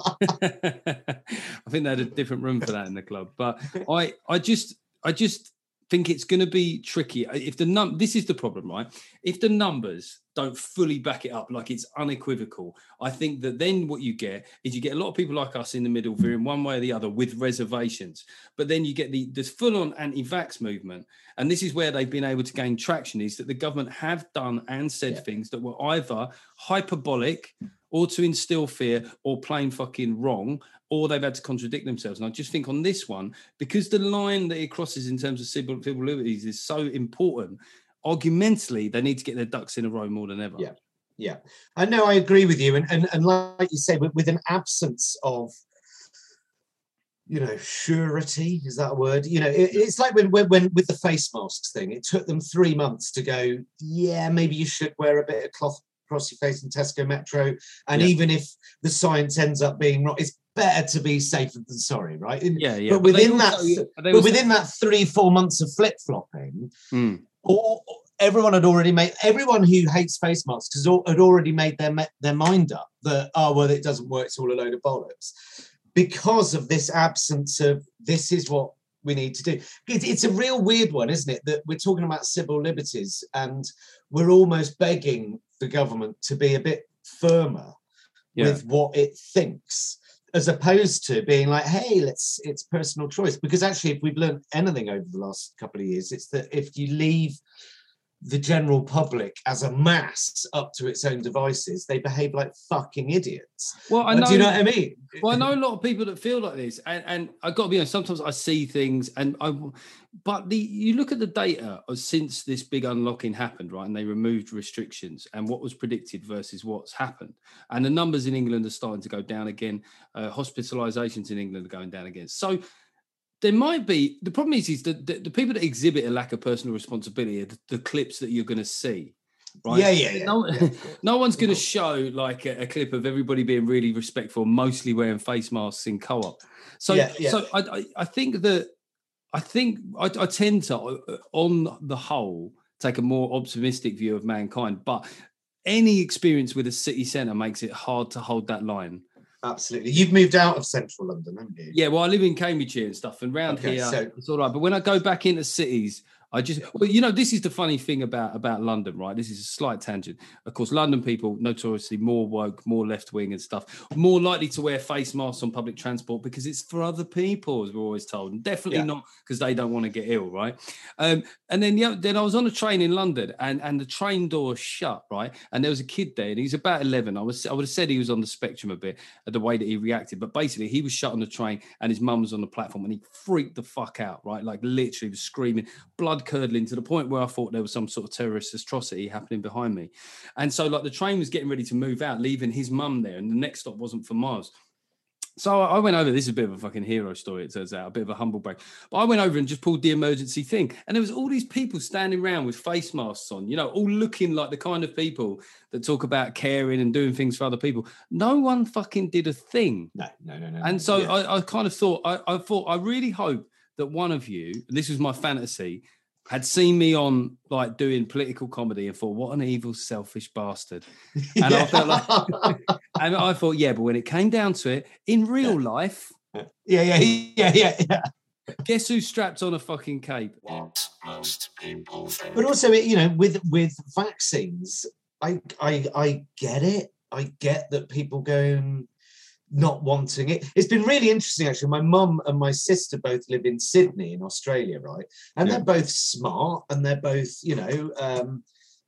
I think they had a different room for that in the club. But I, I just, I just think it's going to be tricky. If the num, this is the problem, right? If the numbers don't fully back it up, like it's unequivocal, I think that then what you get is you get a lot of people like us in the middle, veering one way or the other with reservations. But then you get the this full-on anti-vax movement, and this is where they've been able to gain traction. Is that the government have done and said Yeah. things that were either hyperbolic or to instill fear or plain fucking wrong, or they've had to contradict themselves. And I just think on this one, because the line that it crosses in terms of civil, civil liberties is so important, argumentally, they need to get their ducks in a row more than ever. Yeah, yeah. I know, I agree with you. And and, and like you say, with, with an absence of, you know, surety, is that a word? You know, it, it's like when, when, when with the face masks thing, it took them three months to go, yeah, maybe you should wear a bit of cloth across your face in Tesco Metro. And Yeah. even if the science ends up being wrong, it's better to be safer than sorry, right? And, Yeah, yeah. But But they within also- that, but they but also- within that three, four months of flip flopping, Hmm. or everyone had already made everyone who hates face masks has al- had already made their me- their mind up that oh well it doesn't work, it's all a load of bollocks, because of this absence of this is what we need to do. It, it's a real weird one, isn't it, that we're talking about civil liberties and we're almost begging the government to be a bit firmer Yeah. with what it thinks, as opposed to being like, hey, let's it's personal choice. Because actually, if we've learned anything over the last couple of years, it's that if you leave the general public as a mass up to its own devices, they behave like fucking idiots. Well, I Uh, know. do you know what I mean? Well, I know a lot of people that feel like this, and, and I've got to be honest. Sometimes I see things, and I, but the you look at the data of since this big unlocking happened, right, and they removed restrictions, and what was predicted versus what's happened, and the numbers in England are starting to go down again. Uh, hospitalizations in England are going down again. So there might be the problem is is that the, the people that exhibit a lack of personal responsibility are the, the clips that you're going to see. Right? Yeah, yeah, yeah. No, yeah. no one's going to show like a, a clip of everybody being really respectful, mostly wearing face masks in co-op. So, Yeah, yeah. so I, I, I think that I think I, I tend to, uh, on the whole, take a more optimistic view of mankind. But any experience with a city centre makes it hard to hold that line. Absolutely. You've moved out of central London, haven't you? Yeah, well, I live in Cambridgeshire and stuff, and round Okay, here so- it's all right. But when I go back into cities, I just, well, you know, this is the funny thing about about London, right? This is a slight tangent. Of course, London people notoriously more woke, more left wing and stuff, more likely to wear face masks on public transport because it's for other people, as we're always told, and definitely Yeah. not because they don't want to get ill, right? Um, and then yeah, then I was on a train in London, and and the train door shut, right? And there was a kid there, and he's about eleven. I was I would have said he was on the spectrum a bit at the way that he reacted, but basically he was shut on the train, and his mum was on the platform, and he freaked the fuck out, right? Like literally was screaming, blood curdling, to the point where I thought there was some sort of terrorist atrocity happening behind me. And so like the train was getting ready to move out, leaving his mum there, and the next stop wasn't for miles. So I went over, this is a bit of a fucking hero story, it turns out, a bit of a humble brag. But I went over and just pulled the emergency thing. And there was all these people standing around with face masks on, you know, all looking like the kind of people that talk about caring and doing things for other people. No one fucking did a thing. No, no, no, no. And so yeah. I, I kind of thought, I, I thought, I really hope that one of you, and this was my fantasy, had seen me on like doing political comedy and thought, what an evil, selfish bastard. And I felt like, and I thought, yeah, but when it came down to it, in real life, yeah, yeah, yeah, yeah, yeah. guess who strapped on a fucking cape? What most people think. But also, you know, with with vaccines, I I I get it. I get that people go not wanting it. It's been really interesting, actually. My mum and my sister both live in Sydney in Australia, right? And Yeah. they're both smart, and they're both, you know, um,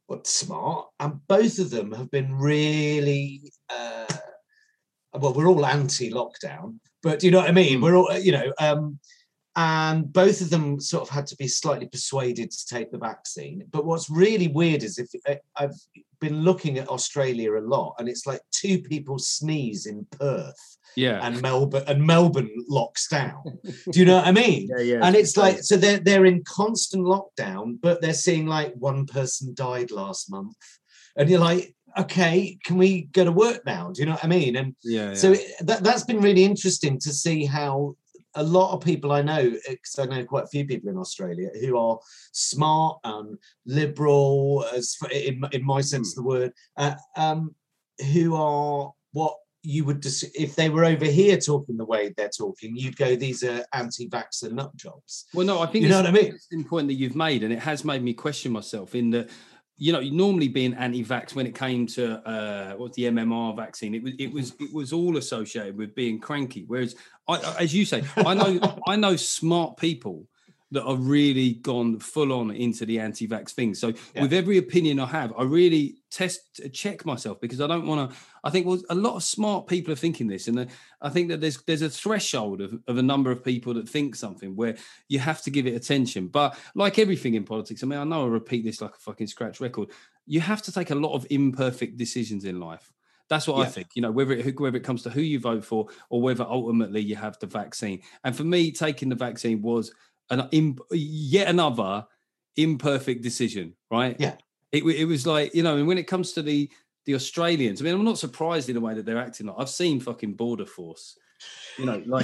but smart, and both of them have been really. Uh, well, we're all anti-lockdown, but do you know what I mean? Mm. We're all, you know, um, and both of them sort of had to be slightly persuaded to take the vaccine. But what's really weird is if I've been looking at Australia a lot, and it's like two people sneeze in Perth, yeah, and Melbourne and Melbourne locks down. Do you know what I mean? Yeah, yeah. And it's like, so they're they're in constant lockdown, but they're seeing like one person died last month, and you're like, okay, can we go to work now? Do you know what I mean? And yeah, so yeah. It, that that's been really interesting to see how a lot of people I know, because I know quite a few people in Australia who are smart and liberal, as in, in my sense mm. of the word, uh, um, who are what you would dis- if they were over here talking the way they're talking, you'd go, these are anti-vaxxer nut jobs. Well, no, I think you it's know what I mean? An interesting point that you've made, and it has made me question myself in that. You know, normally being anti-vax when it came to uh, what's the M M R vaccine, it was it was it was all associated with being cranky. Whereas, I, as you say, I know I know smart people that are really gone full on into the anti-vax thing. So yeah. with every opinion I have, I really test check myself, because I don't want to. I think well, a lot of smart people are thinking this, and I think that there's there's a threshold of, of a number of people that think something where you have to give it attention. But like everything in politics, I mean, I know I repeat this like a fucking scratch record. You have to take a lot of imperfect decisions in life. That's what yeah. I think, you know, whether it, whether it comes to who you vote for or whether ultimately you have the vaccine. And for me, taking the vaccine was an imp- yet another imperfect decision, right? Yeah. It, it was like, you know, and when it comes to the the Australians, I mean, I'm not surprised in the way that they're acting. Like, I've seen fucking Border Force, you know, like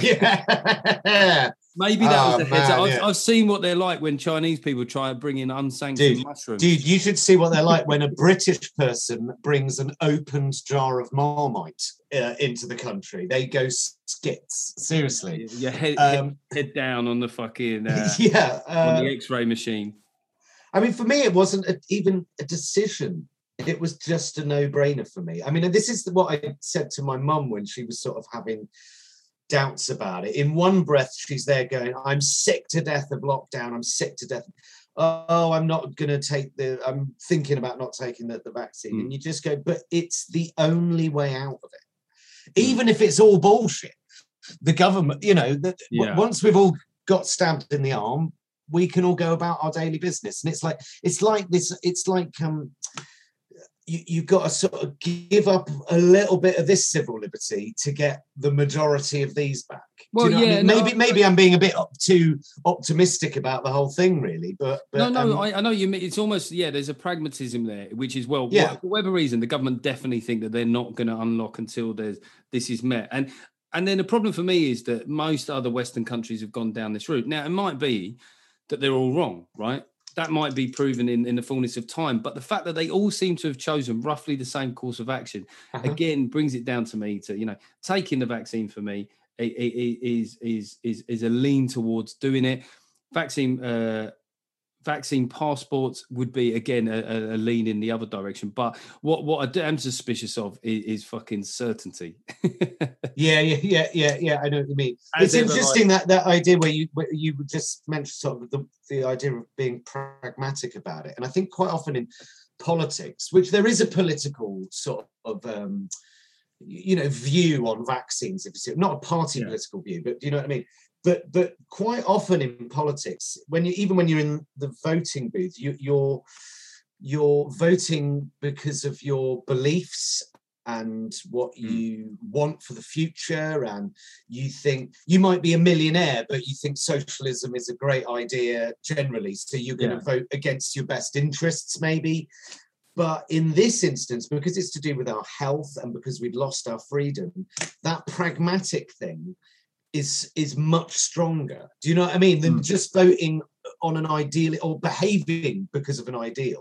yeah. maybe that oh, was the heads man, I've, yeah. I've seen what they're like when Chinese people try and bring in unsanctioned dude, mushrooms. Dude, you should see what they're like when a British person brings an opened jar of Marmite uh, into the country. They go skits, seriously. Your head, um, head, head down on the fucking uh, yeah, uh, on the X-ray machine. I mean, for me, it wasn't a, even a decision. It was just a no-brainer for me. I mean, and this is what I said to my mum when she was sort of having doubts about it. In one breath, she's there going, I'm sick to death of lockdown. I'm sick to death. Oh, I'm not going to take the, I'm thinking about not taking the, the vaccine. Mm. And you just go, but it's the only way out of it. Mm. Even if it's all bullshit. The government, you know, the, yeah. once we've all got stabbed in the arm, we can all go about our daily business. And it's like, it's like this, it's like, um, You, you've got to sort of give up a little bit of this civil liberty to get the majority of these back. Well, Do you know yeah, what I mean? Maybe, no, maybe I'm being a bit up too optimistic about the whole thing, really. But, but no, no, um, I, I know you mean it's almost yeah. There's a pragmatism there, which is well, yeah. for whatever reason, the government definitely think that they're not going to unlock until there's this is met. And and then the problem for me is that most other Western countries have gone down this route. Now it might be that they're all wrong, right? That might be proven in, in the fullness of time. But the fact that they all seem to have chosen roughly the same course of action, uh-huh. again, brings it down to me to, you know, taking the vaccine for me is, is, is, is a lean towards doing it. Vaccine, uh, vaccine passports would be, again, a, a lean in the other direction. But what, what I am suspicious of is, is fucking certainty. yeah, yeah, yeah, yeah, yeah. I know what you mean. As it's interesting like, that that idea where you where you just mentioned sort of the, the idea of being pragmatic about it. And I think quite often in politics, which there is a political sort of um, you know view on vaccines, if it's not a party yeah. political view, but do you know what I mean? But but quite often in politics, when you even when you're in the voting booth, you, you're you're voting because of your beliefs and what you want for the future, and you think you might be a millionaire, but you think socialism is a great idea generally, so you're going to yeah. vote against your best interests maybe. But in this instance, because it's to do with our health and because we'd lost our freedom, that pragmatic thing is is much stronger. Do you know what I mean? Than mm. just voting on an ideal or behaving because of an ideal.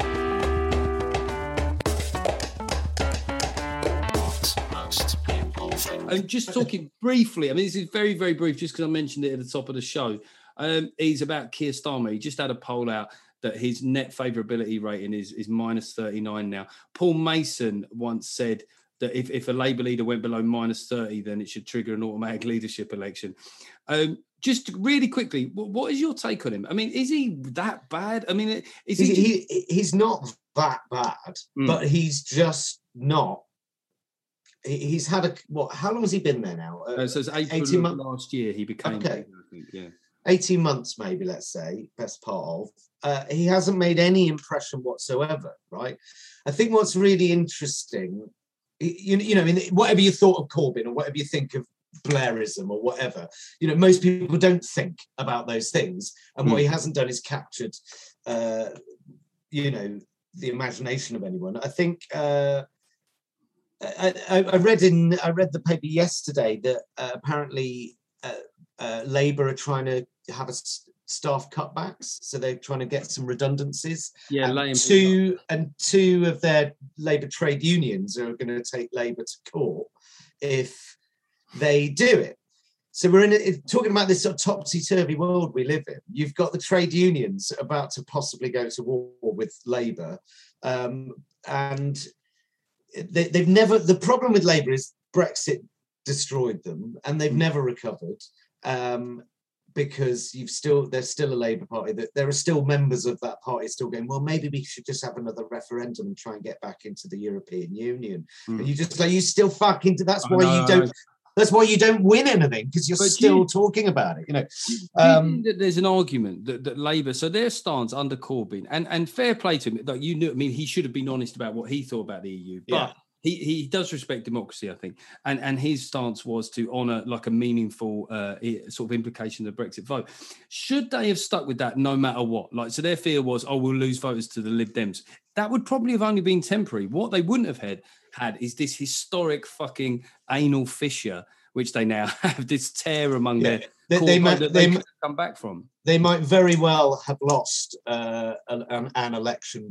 And just talking briefly, I mean, this is very, very brief, just because I mentioned it at the top of the show. Um, he's about Keir Starmer. He just had a poll out that his net favourability rating is, is minus thirty-nine now. Paul Mason once said that if, if a Labour leader went below minus thirty, then it should trigger an automatic leadership election. Um, just really quickly, what is your take on him? I mean, is he that bad? I mean, is he... he, he he's not that bad, Mm. but he's just not. He, he's had a what? How long has he been there now? Uh, so it's April eighteen of months. last year he became. Okay. I think, yeah. eighteen months, maybe, let's say, best part of. Uh, he hasn't made any impression whatsoever, right? I think what's really interesting, you, you know, in whatever you thought of Corbyn or whatever you think of Blairism or whatever, you know, most people don't think about those things. And Mm. what he hasn't done is captured, uh, you know, the imagination of anyone. I think uh, I, I, I read in I read the paper yesterday that uh, apparently uh, uh, Labour are trying to have a s- staff cutbacks, so they're trying to get some redundancies. Yeah, and laying two and two of their Labour trade unions are going to take Labour to court if they do it. So we're in a, talking about this sort of topsy-turvy world we live in. You've got the trade unions about to possibly go to war with Labour, um, and they, they've never. The problem with Labour is Brexit destroyed them, and they've never recovered. Um, because you've still, there's still a Labour Party, that there are still members of that party still going, well, maybe we should just have another referendum and try and get back into the European Union. Mm. And you just like, you still fucking, that's I why know, you I don't, know. that's why you don't win anything, because you're But do still you- talking about it, you know. Do you Um, think that there's an argument that, that Labour, so their stance under Corbyn, and, and fair play to him, like you knew, I mean, he should have been honest about what he thought about the E U, but Yeah. he, he does respect democracy, I think. And and his stance was to honour like a meaningful uh, i- sort of implication of the Brexit vote. Should they have stuck with that no matter what? Like, so their fear was, oh, we'll lose voters to the Lib Dems. That would probably have only been temporary. What they wouldn't have had, had is this historic fucking anal fissure, which they now have, this tear among Yeah. their They- core they vote might- that they, they- could come back from. they might very well have lost uh, an, an election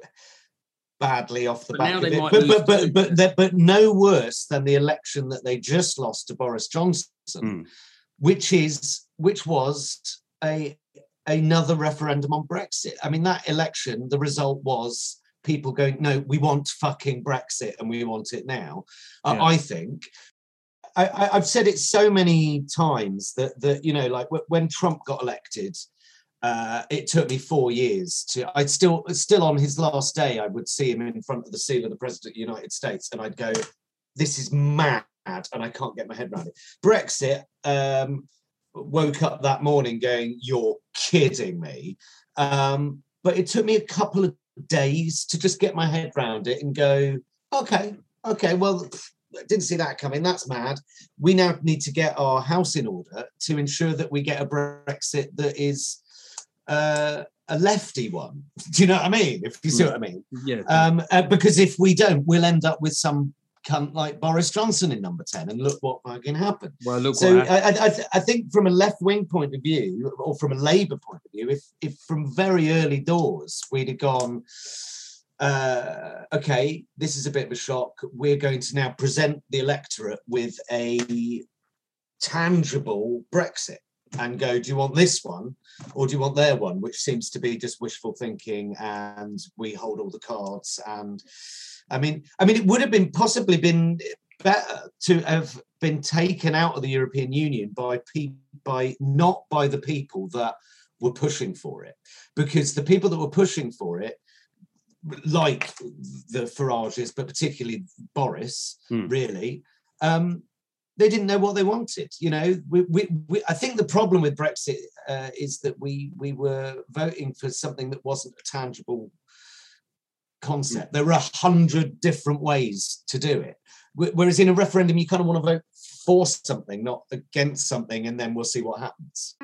badly off the But back now of they it, might but lose but but two. but, but, but no worse than the election that they just lost to Boris Johnson, Mm. which is which was a another referendum on Brexit. I mean, that election, the result was people going, no, we want fucking Brexit and we want it now. Uh, Yeah. I think. I, I, I've said it so many times that that you know, like w- when Trump got elected, uh, it took me four years to. I'd still still on his last day, I would see him in front of the seal of the President of the United States, and I'd go, "This is mad," and I can't get my head around it. Brexit. Um, woke up that morning going, "You're kidding me," um, but it took me a couple of days to just get my head around it and go, "Okay, okay, well." Didn't see that coming. That's mad. We now need to get our house in order to ensure that we get a Brexit that is uh, a lefty one. Do you know what I mean? If you see what I mean. Yeah. Um, uh, because if we don't, we'll end up with some cunt like Boris Johnson in number ten. And look what fucking happened. well, look So what happened. I, I, I th- I think from a left-wing point of view, or from a Labour point of view, if if from very early doors we'd have gone, uh, okay, this is a bit of a shock. We're going to now present the electorate with a tangible Brexit and go, do you want this one or do you want their one? Which seems to be just wishful thinking and we hold all the cards. And I mean, I mean, it would have been possibly been better to have been taken out of the European Union by pe- by not by the people that were pushing for it, because the people that were pushing for it, like the Farages, but particularly Boris, Hmm. really, um, they didn't know what they wanted. You know, we, we, we, I think the problem with Brexit uh, is that we we were voting for something that wasn't a tangible concept. There were a hundred different ways to do it. Wh- Whereas in a referendum, you kind of want to vote for something, not against something, and then we'll see what happens.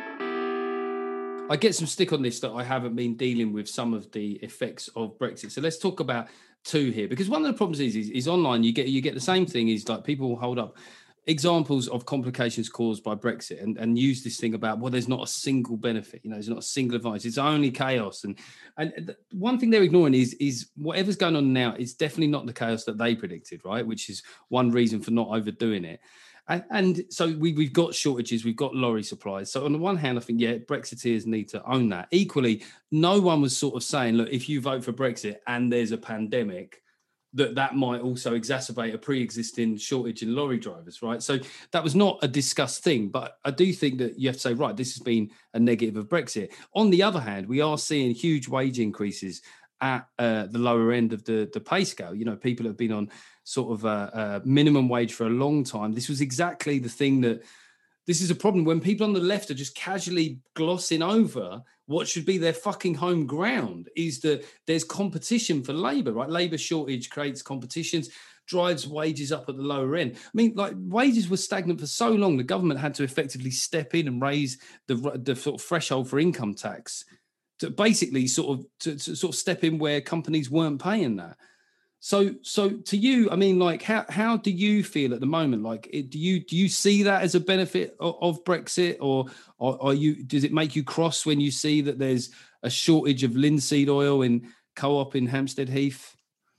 I get some stick on this that I haven't been dealing with some of the effects of Brexit. So let's talk about two here, because one of the problems is, is, is online. You get you get the same thing. Is like people will hold up examples of complications caused by Brexit and, and use this thing about, well, there's not a single benefit. You know, there's not a single advice. It's only chaos. And and the one thing they're ignoring is is whatever's going on now is definitely not the chaos that they predicted, right? Which is one reason for not overdoing it. And, and so we, we've got shortages, we've got lorry supplies. So on the one hand, I think, yeah, Brexiteers need to own that. Equally, no one was sort of saying, look, if you vote for Brexit and there's a pandemic, that that might also exacerbate a pre-existing shortage in lorry drivers, right? So that was not a discussed thing. But I do think that you have to say, right, this has been a negative of Brexit. On the other hand, we are seeing huge wage increases at uh, the lower end of the, the pay scale. You know, people have been on sort of a, a minimum wage for a long time. This was exactly the thing that, this is a problem when people on the left are just casually glossing over what should be their fucking home ground, is that there's competition for labour, right? Labour shortage creates competitions, drives wages up at the lower end. I mean, like, wages were stagnant for so long, the government had to effectively step in and raise the, the sort of threshold for income tax to basically sort of to, to sort of step in where companies weren't paying that. So, so to you, I mean, like, how how do you feel at the moment? Like, it, do you do you see that as a benefit of, of Brexit, or, or are you? Does it make you cross when you see that there's a shortage of linseed oil in Co-op in Hampstead Heath?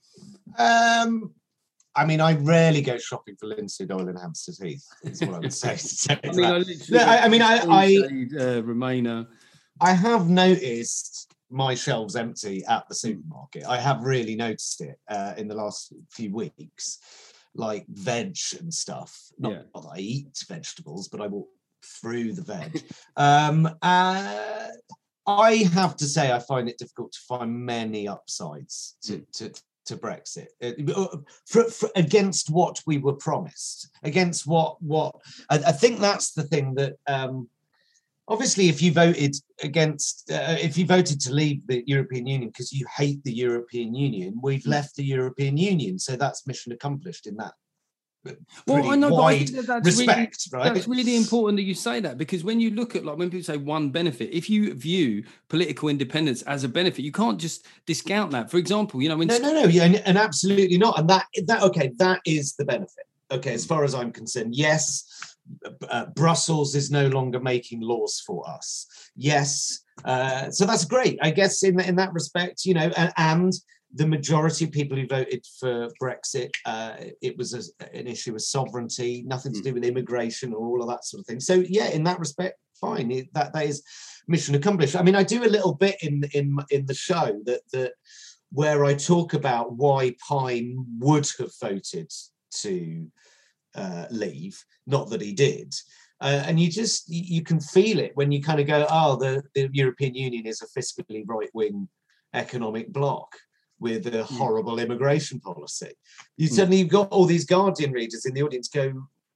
Um, I mean, I rarely go shopping for linseed oil in Hampstead Heath. Is what I would say. say I mean, I, no, I, I mean, I, I, uh, Remainer. I have noticed my shelves empty at the supermarket. I have really noticed it uh, in the last few weeks, like veg and stuff. Not Yeah. that I eat vegetables, but I walk through the veg. um, uh, I have to say, I find it difficult to find many upsides to, Mm. to, to Brexit uh, for, for, against what we were promised, against what what I, I think that's the thing that. Um, Obviously, if you voted against, uh, if you voted to leave the European Union because you hate the European Union, we've left the European Union, so that's mission accomplished in that. Well, I know, but I think that that's respect, really, right? that's really important that you say that, because when you look at, like, when people say one benefit, if you view political independence as a benefit, you can't just discount that. For example, you know, when no, no, no, yeah, and, and absolutely not, and that that okay, that is the benefit. Okay, as far as I'm concerned, yes. Uh, Brussels is no longer making laws for us. Yes, uh, so that's great. I guess in in that respect, you know, and, and the majority of people who voted for Brexit, uh, it was a, an issue of sovereignty, nothing to do with immigration or all of that sort of thing. So yeah, in that respect, fine. It, that that is mission accomplished. I mean, I do a little bit in in in the show that that where I talk about why Pine would have voted to uh, leave. Not that he did. Uh, and you just, you can feel it when you kind of go, oh, the, the European Union is a fiscally right-wing economic bloc with a horrible mm. immigration policy. You mm. suddenly, you've got all these Guardian readers in the audience go,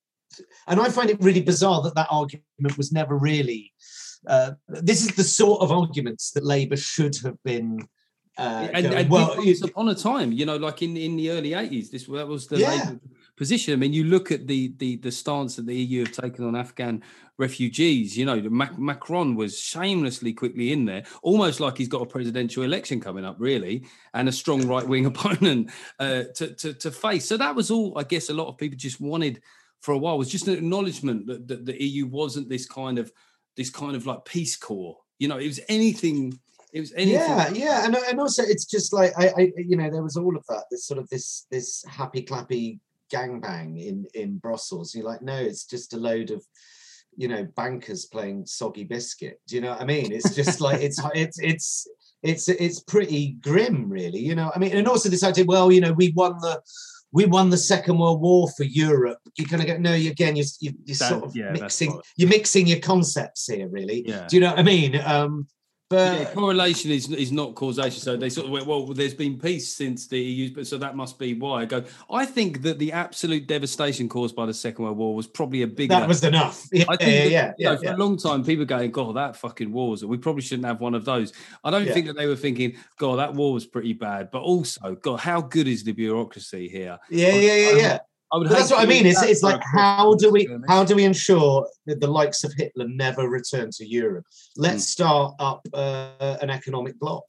and I find it really bizarre that that argument was never really, uh, this is the sort of arguments that Labour should have been Uh, and, going, and well, once upon a time, you know, like in, in the early eighties, this that was the yeah. Labour position. I mean, you look at the the the stance that the E U have taken on Afghan refugees. You know, Mac- Macron was shamelessly quickly in there, almost like he's got a presidential election coming up, really, and a strong right wing opponent uh, to, to to face. So that was all. I guess a lot of people just wanted for a while, was just an acknowledgement that, that the E U wasn't this kind of this kind of like Peace Corps. You know, it was anything. It was anything. Yeah, yeah, and and also it's just like I, I, you know, there was all of that. This sort of this this happy clappy gangbang in in Brussels. You're like, no, it's just a load of, you know, bankers playing soggy biscuit. Do you know what I mean? It's just like it's it's it's it's it's pretty grim, really. You know, I mean, and also this idea, well, you know, we won the. We won the Second World War for Europe. You're going to go, no, again, you're, you're, you're that, sort of yeah, mixing, you're mixing your concepts here, really. Yeah. Do you know what I mean? Um, But yeah, correlation is is not causation. So they sort of went, well, there's been peace since the E U, but so that must be why. I go, I think that the absolute devastation caused by the Second World War was probably a bigger. That was enough. Yeah, I think yeah, that, yeah, you know, yeah, for yeah. a long time, people going, God, that fucking war was. We probably shouldn't have one of those. I don't Yeah. think that they were thinking, God, that war was pretty bad. But also, God, how good is the bureaucracy here? Yeah, yeah, yeah, yeah. I would But that's hate what I to mean. lose It's that it's for like a how do we Brexit. how do we ensure that the likes of Hitler never return to Europe? Let's Mm. start up uh, an economic bloc.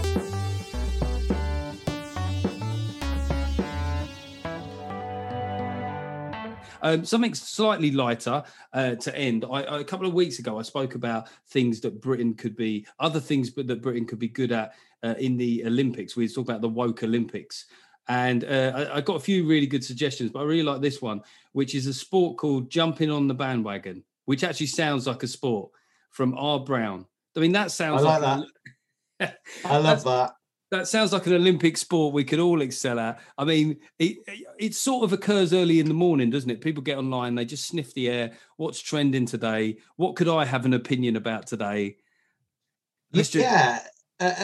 Um, something slightly lighter uh, to end. I, I, a couple of weeks ago, I spoke about things that Britain could be, other things but that Britain could be good at uh, in the Olympics. We talked about the woke Olympics. And uh, I, I got a few really good suggestions, but I really like this one, which is a sport called jumping on the bandwagon, which actually sounds like a sport, from R. Brown. I mean, that sounds I like, like that. I love that. That sounds like an Olympic sport we could all excel at. I mean, it, it sort of occurs early in the morning, doesn't it? People get online, they just sniff the air. What's trending today? What could I have an opinion about today? Let's yeah. Uh,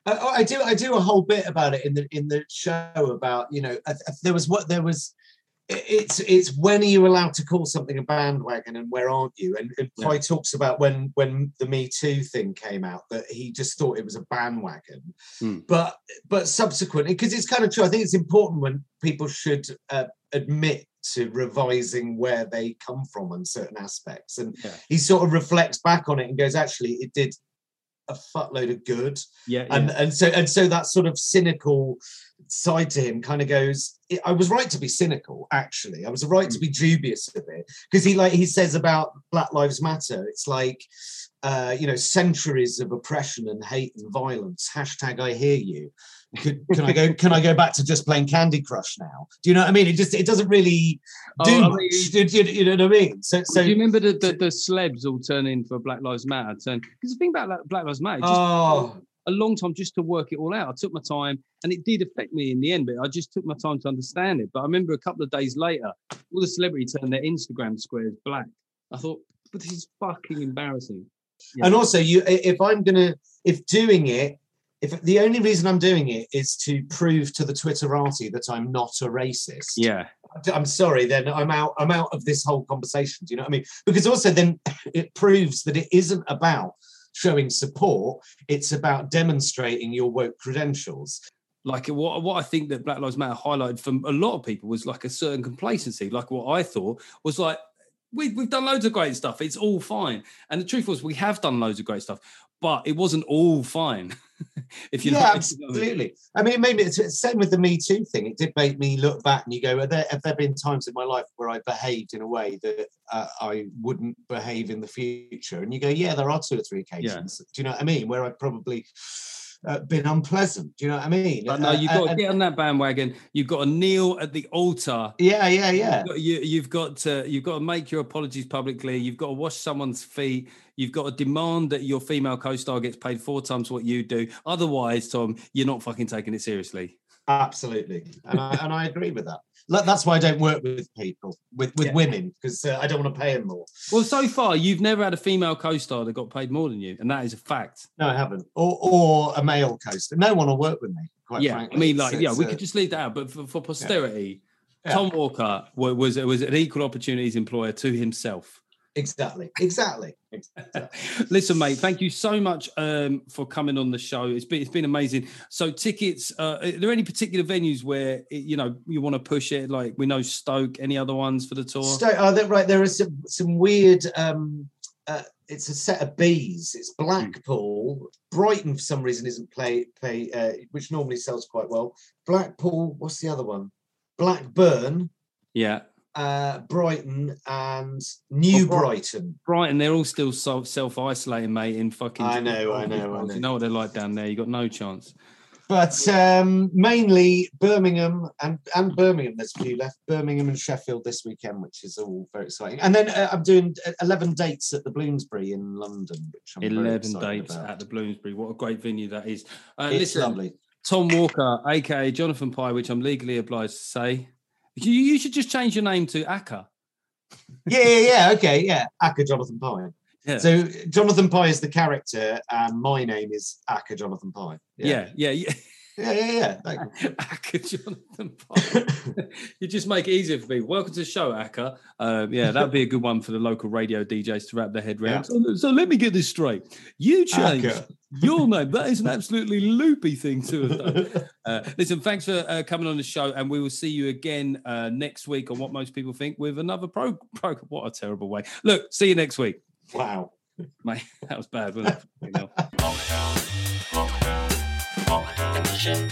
I, I do. I do a whole bit about it in the in the show about you know I, I, there was what there was. It's it's when are you allowed to call something a bandwagon and where aren't you? And, and Pi yeah. talks about when when the Me Too thing came out that he just thought it was a bandwagon, mm. but but subsequently because it's kind of true. I think it's important when people should uh, admit to revising where they come from on certain aspects, and yeah. he sort of reflects back on it and goes, actually, it did a fuckload of good, yeah, yeah. and and so and so that sort of cynical side to him kind of goes, I was right to be cynical, actually. I was right to be dubious of it. Because he like he says about Black Lives Matter, it's like uh, you know, centuries of oppression and hate and violence. Hashtag I hear you. Could, can I go can I go back to just playing Candy Crush now? Do you know what I mean? It just it doesn't really do oh, much. I mean, you, you know what I mean? So so do you remember the, the, the celebs all turning for Black Lives Matter? Turn because the thing about Black Lives Matter, just oh. a long time just to work it all out. I took my time and it did affect me in the end, but I just took my time to understand it. But I remember a couple of days later, all the celebrities turned their Instagram squares black. I thought, but this is fucking embarrassing. Yeah. And also, you, if I'm gonna, if doing it, if the only reason I'm doing it is to prove to the Twitterati that I'm not a racist, yeah, I'm sorry, then I'm out. I'm out of this whole conversation. Do you know what I mean? Because also, then it proves that it isn't about showing support; it's about demonstrating your woke credentials. Like what, what I think that Black Lives Matter highlighted from a lot of people was like a certain complacency. Like what I thought was like, we, we've done loads of great stuff. It's all fine. And the truth was we have done loads of great stuff, but it wasn't all fine. if you Yeah, know, absolutely. I mean, maybe it's the same with the Me Too thing. It did make me look back and you go, are there, have there been times in my life where I behaved in a way that uh, I wouldn't behave in the future? And you go, yeah, there are two or three occasions. Yeah. Do you know what I mean? Where I've probably uh, been unpleasant. Do you know what I mean? But no, you've got uh, to get on that bandwagon. You've got to kneel at the altar. Yeah, yeah, yeah. You've got, you, you've got to you've got to make your apologies publicly. You've got to wash someone's feet. You've got to demand that your female co-star gets paid four times what you do. Otherwise, Tom, you're not fucking taking it seriously. Absolutely, and I and I agree with that. That's why I don't work with people, with, with yeah. women, because uh, I don't want to pay them more. Well, so far, you've never had a female co-star that got paid more than you, and that is a fact. No, I haven't. Or or a male co-star. No one will work with me, quite yeah, frankly. I mean, like, it's, yeah, it's, we uh, could just leave that out, but for, for posterity, yeah. Tom Yeah. Walker was, was an equal opportunities employer to himself. Exactly, exactly. exactly. Listen, mate, thank you so much um, for coming on the show. It's been it's been amazing. So, tickets. Uh, are there any particular venues where you know you want to push it? Like we know Stoke. Any other ones for the tour? Stoke. Oh, that, right. There are some some weird. Um, uh, it's a set of B's. It's Blackpool. Mm. Brighton for some reason isn't play play, uh, which normally sells quite well. Blackpool. What's the other one? Blackburn. Yeah. Uh, Brighton and New well, Brighton. Brighton, they're all still self-isolating, mate, in fucking... I know, I know, I know. You know what they're like down there. You got no chance. But um, mainly Birmingham and, and Birmingham, there's a few left. Birmingham and Sheffield this weekend, which is all very exciting. And then uh, I'm doing eleven dates at the Bloomsbury in London, which I'm eleven very dates about. at the Bloomsbury. What a great venue that is. Uh, it's listen, lovely. Tom Walker, a k a. Jonathan Pie, which I'm legally obliged to say. You, you should just change your name to Aka. Yeah, yeah, yeah. Okay, yeah. Aka Jonathan Pie. Yeah. So Jonathan Pie is the character, and my name is Aka Jonathan Pie. Yeah, yeah, yeah. Yeah, yeah, yeah. Aka Jonathan Pie. You just make it easier for me. Welcome to the show, Aka. Um, yeah, that'd be a good one for the local radio D Js to wrap their head around. Yeah. So, so let me get this straight. You changed Aka. Your name. That is an absolutely loopy thing to have done. Uh, listen, thanks for uh, coming on the show, and we will see you again uh, next week on What Most People Think with another pro. pro what a terrible way. Look, see you next week. Wow. Mate, that was bad, wasn't it? Lockdown, lockdown, lockdown edition.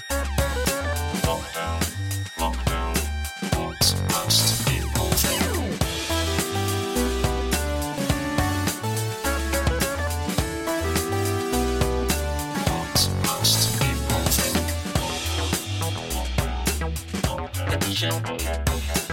Lockdown, lockdown, what most people think. What most people think. Edition.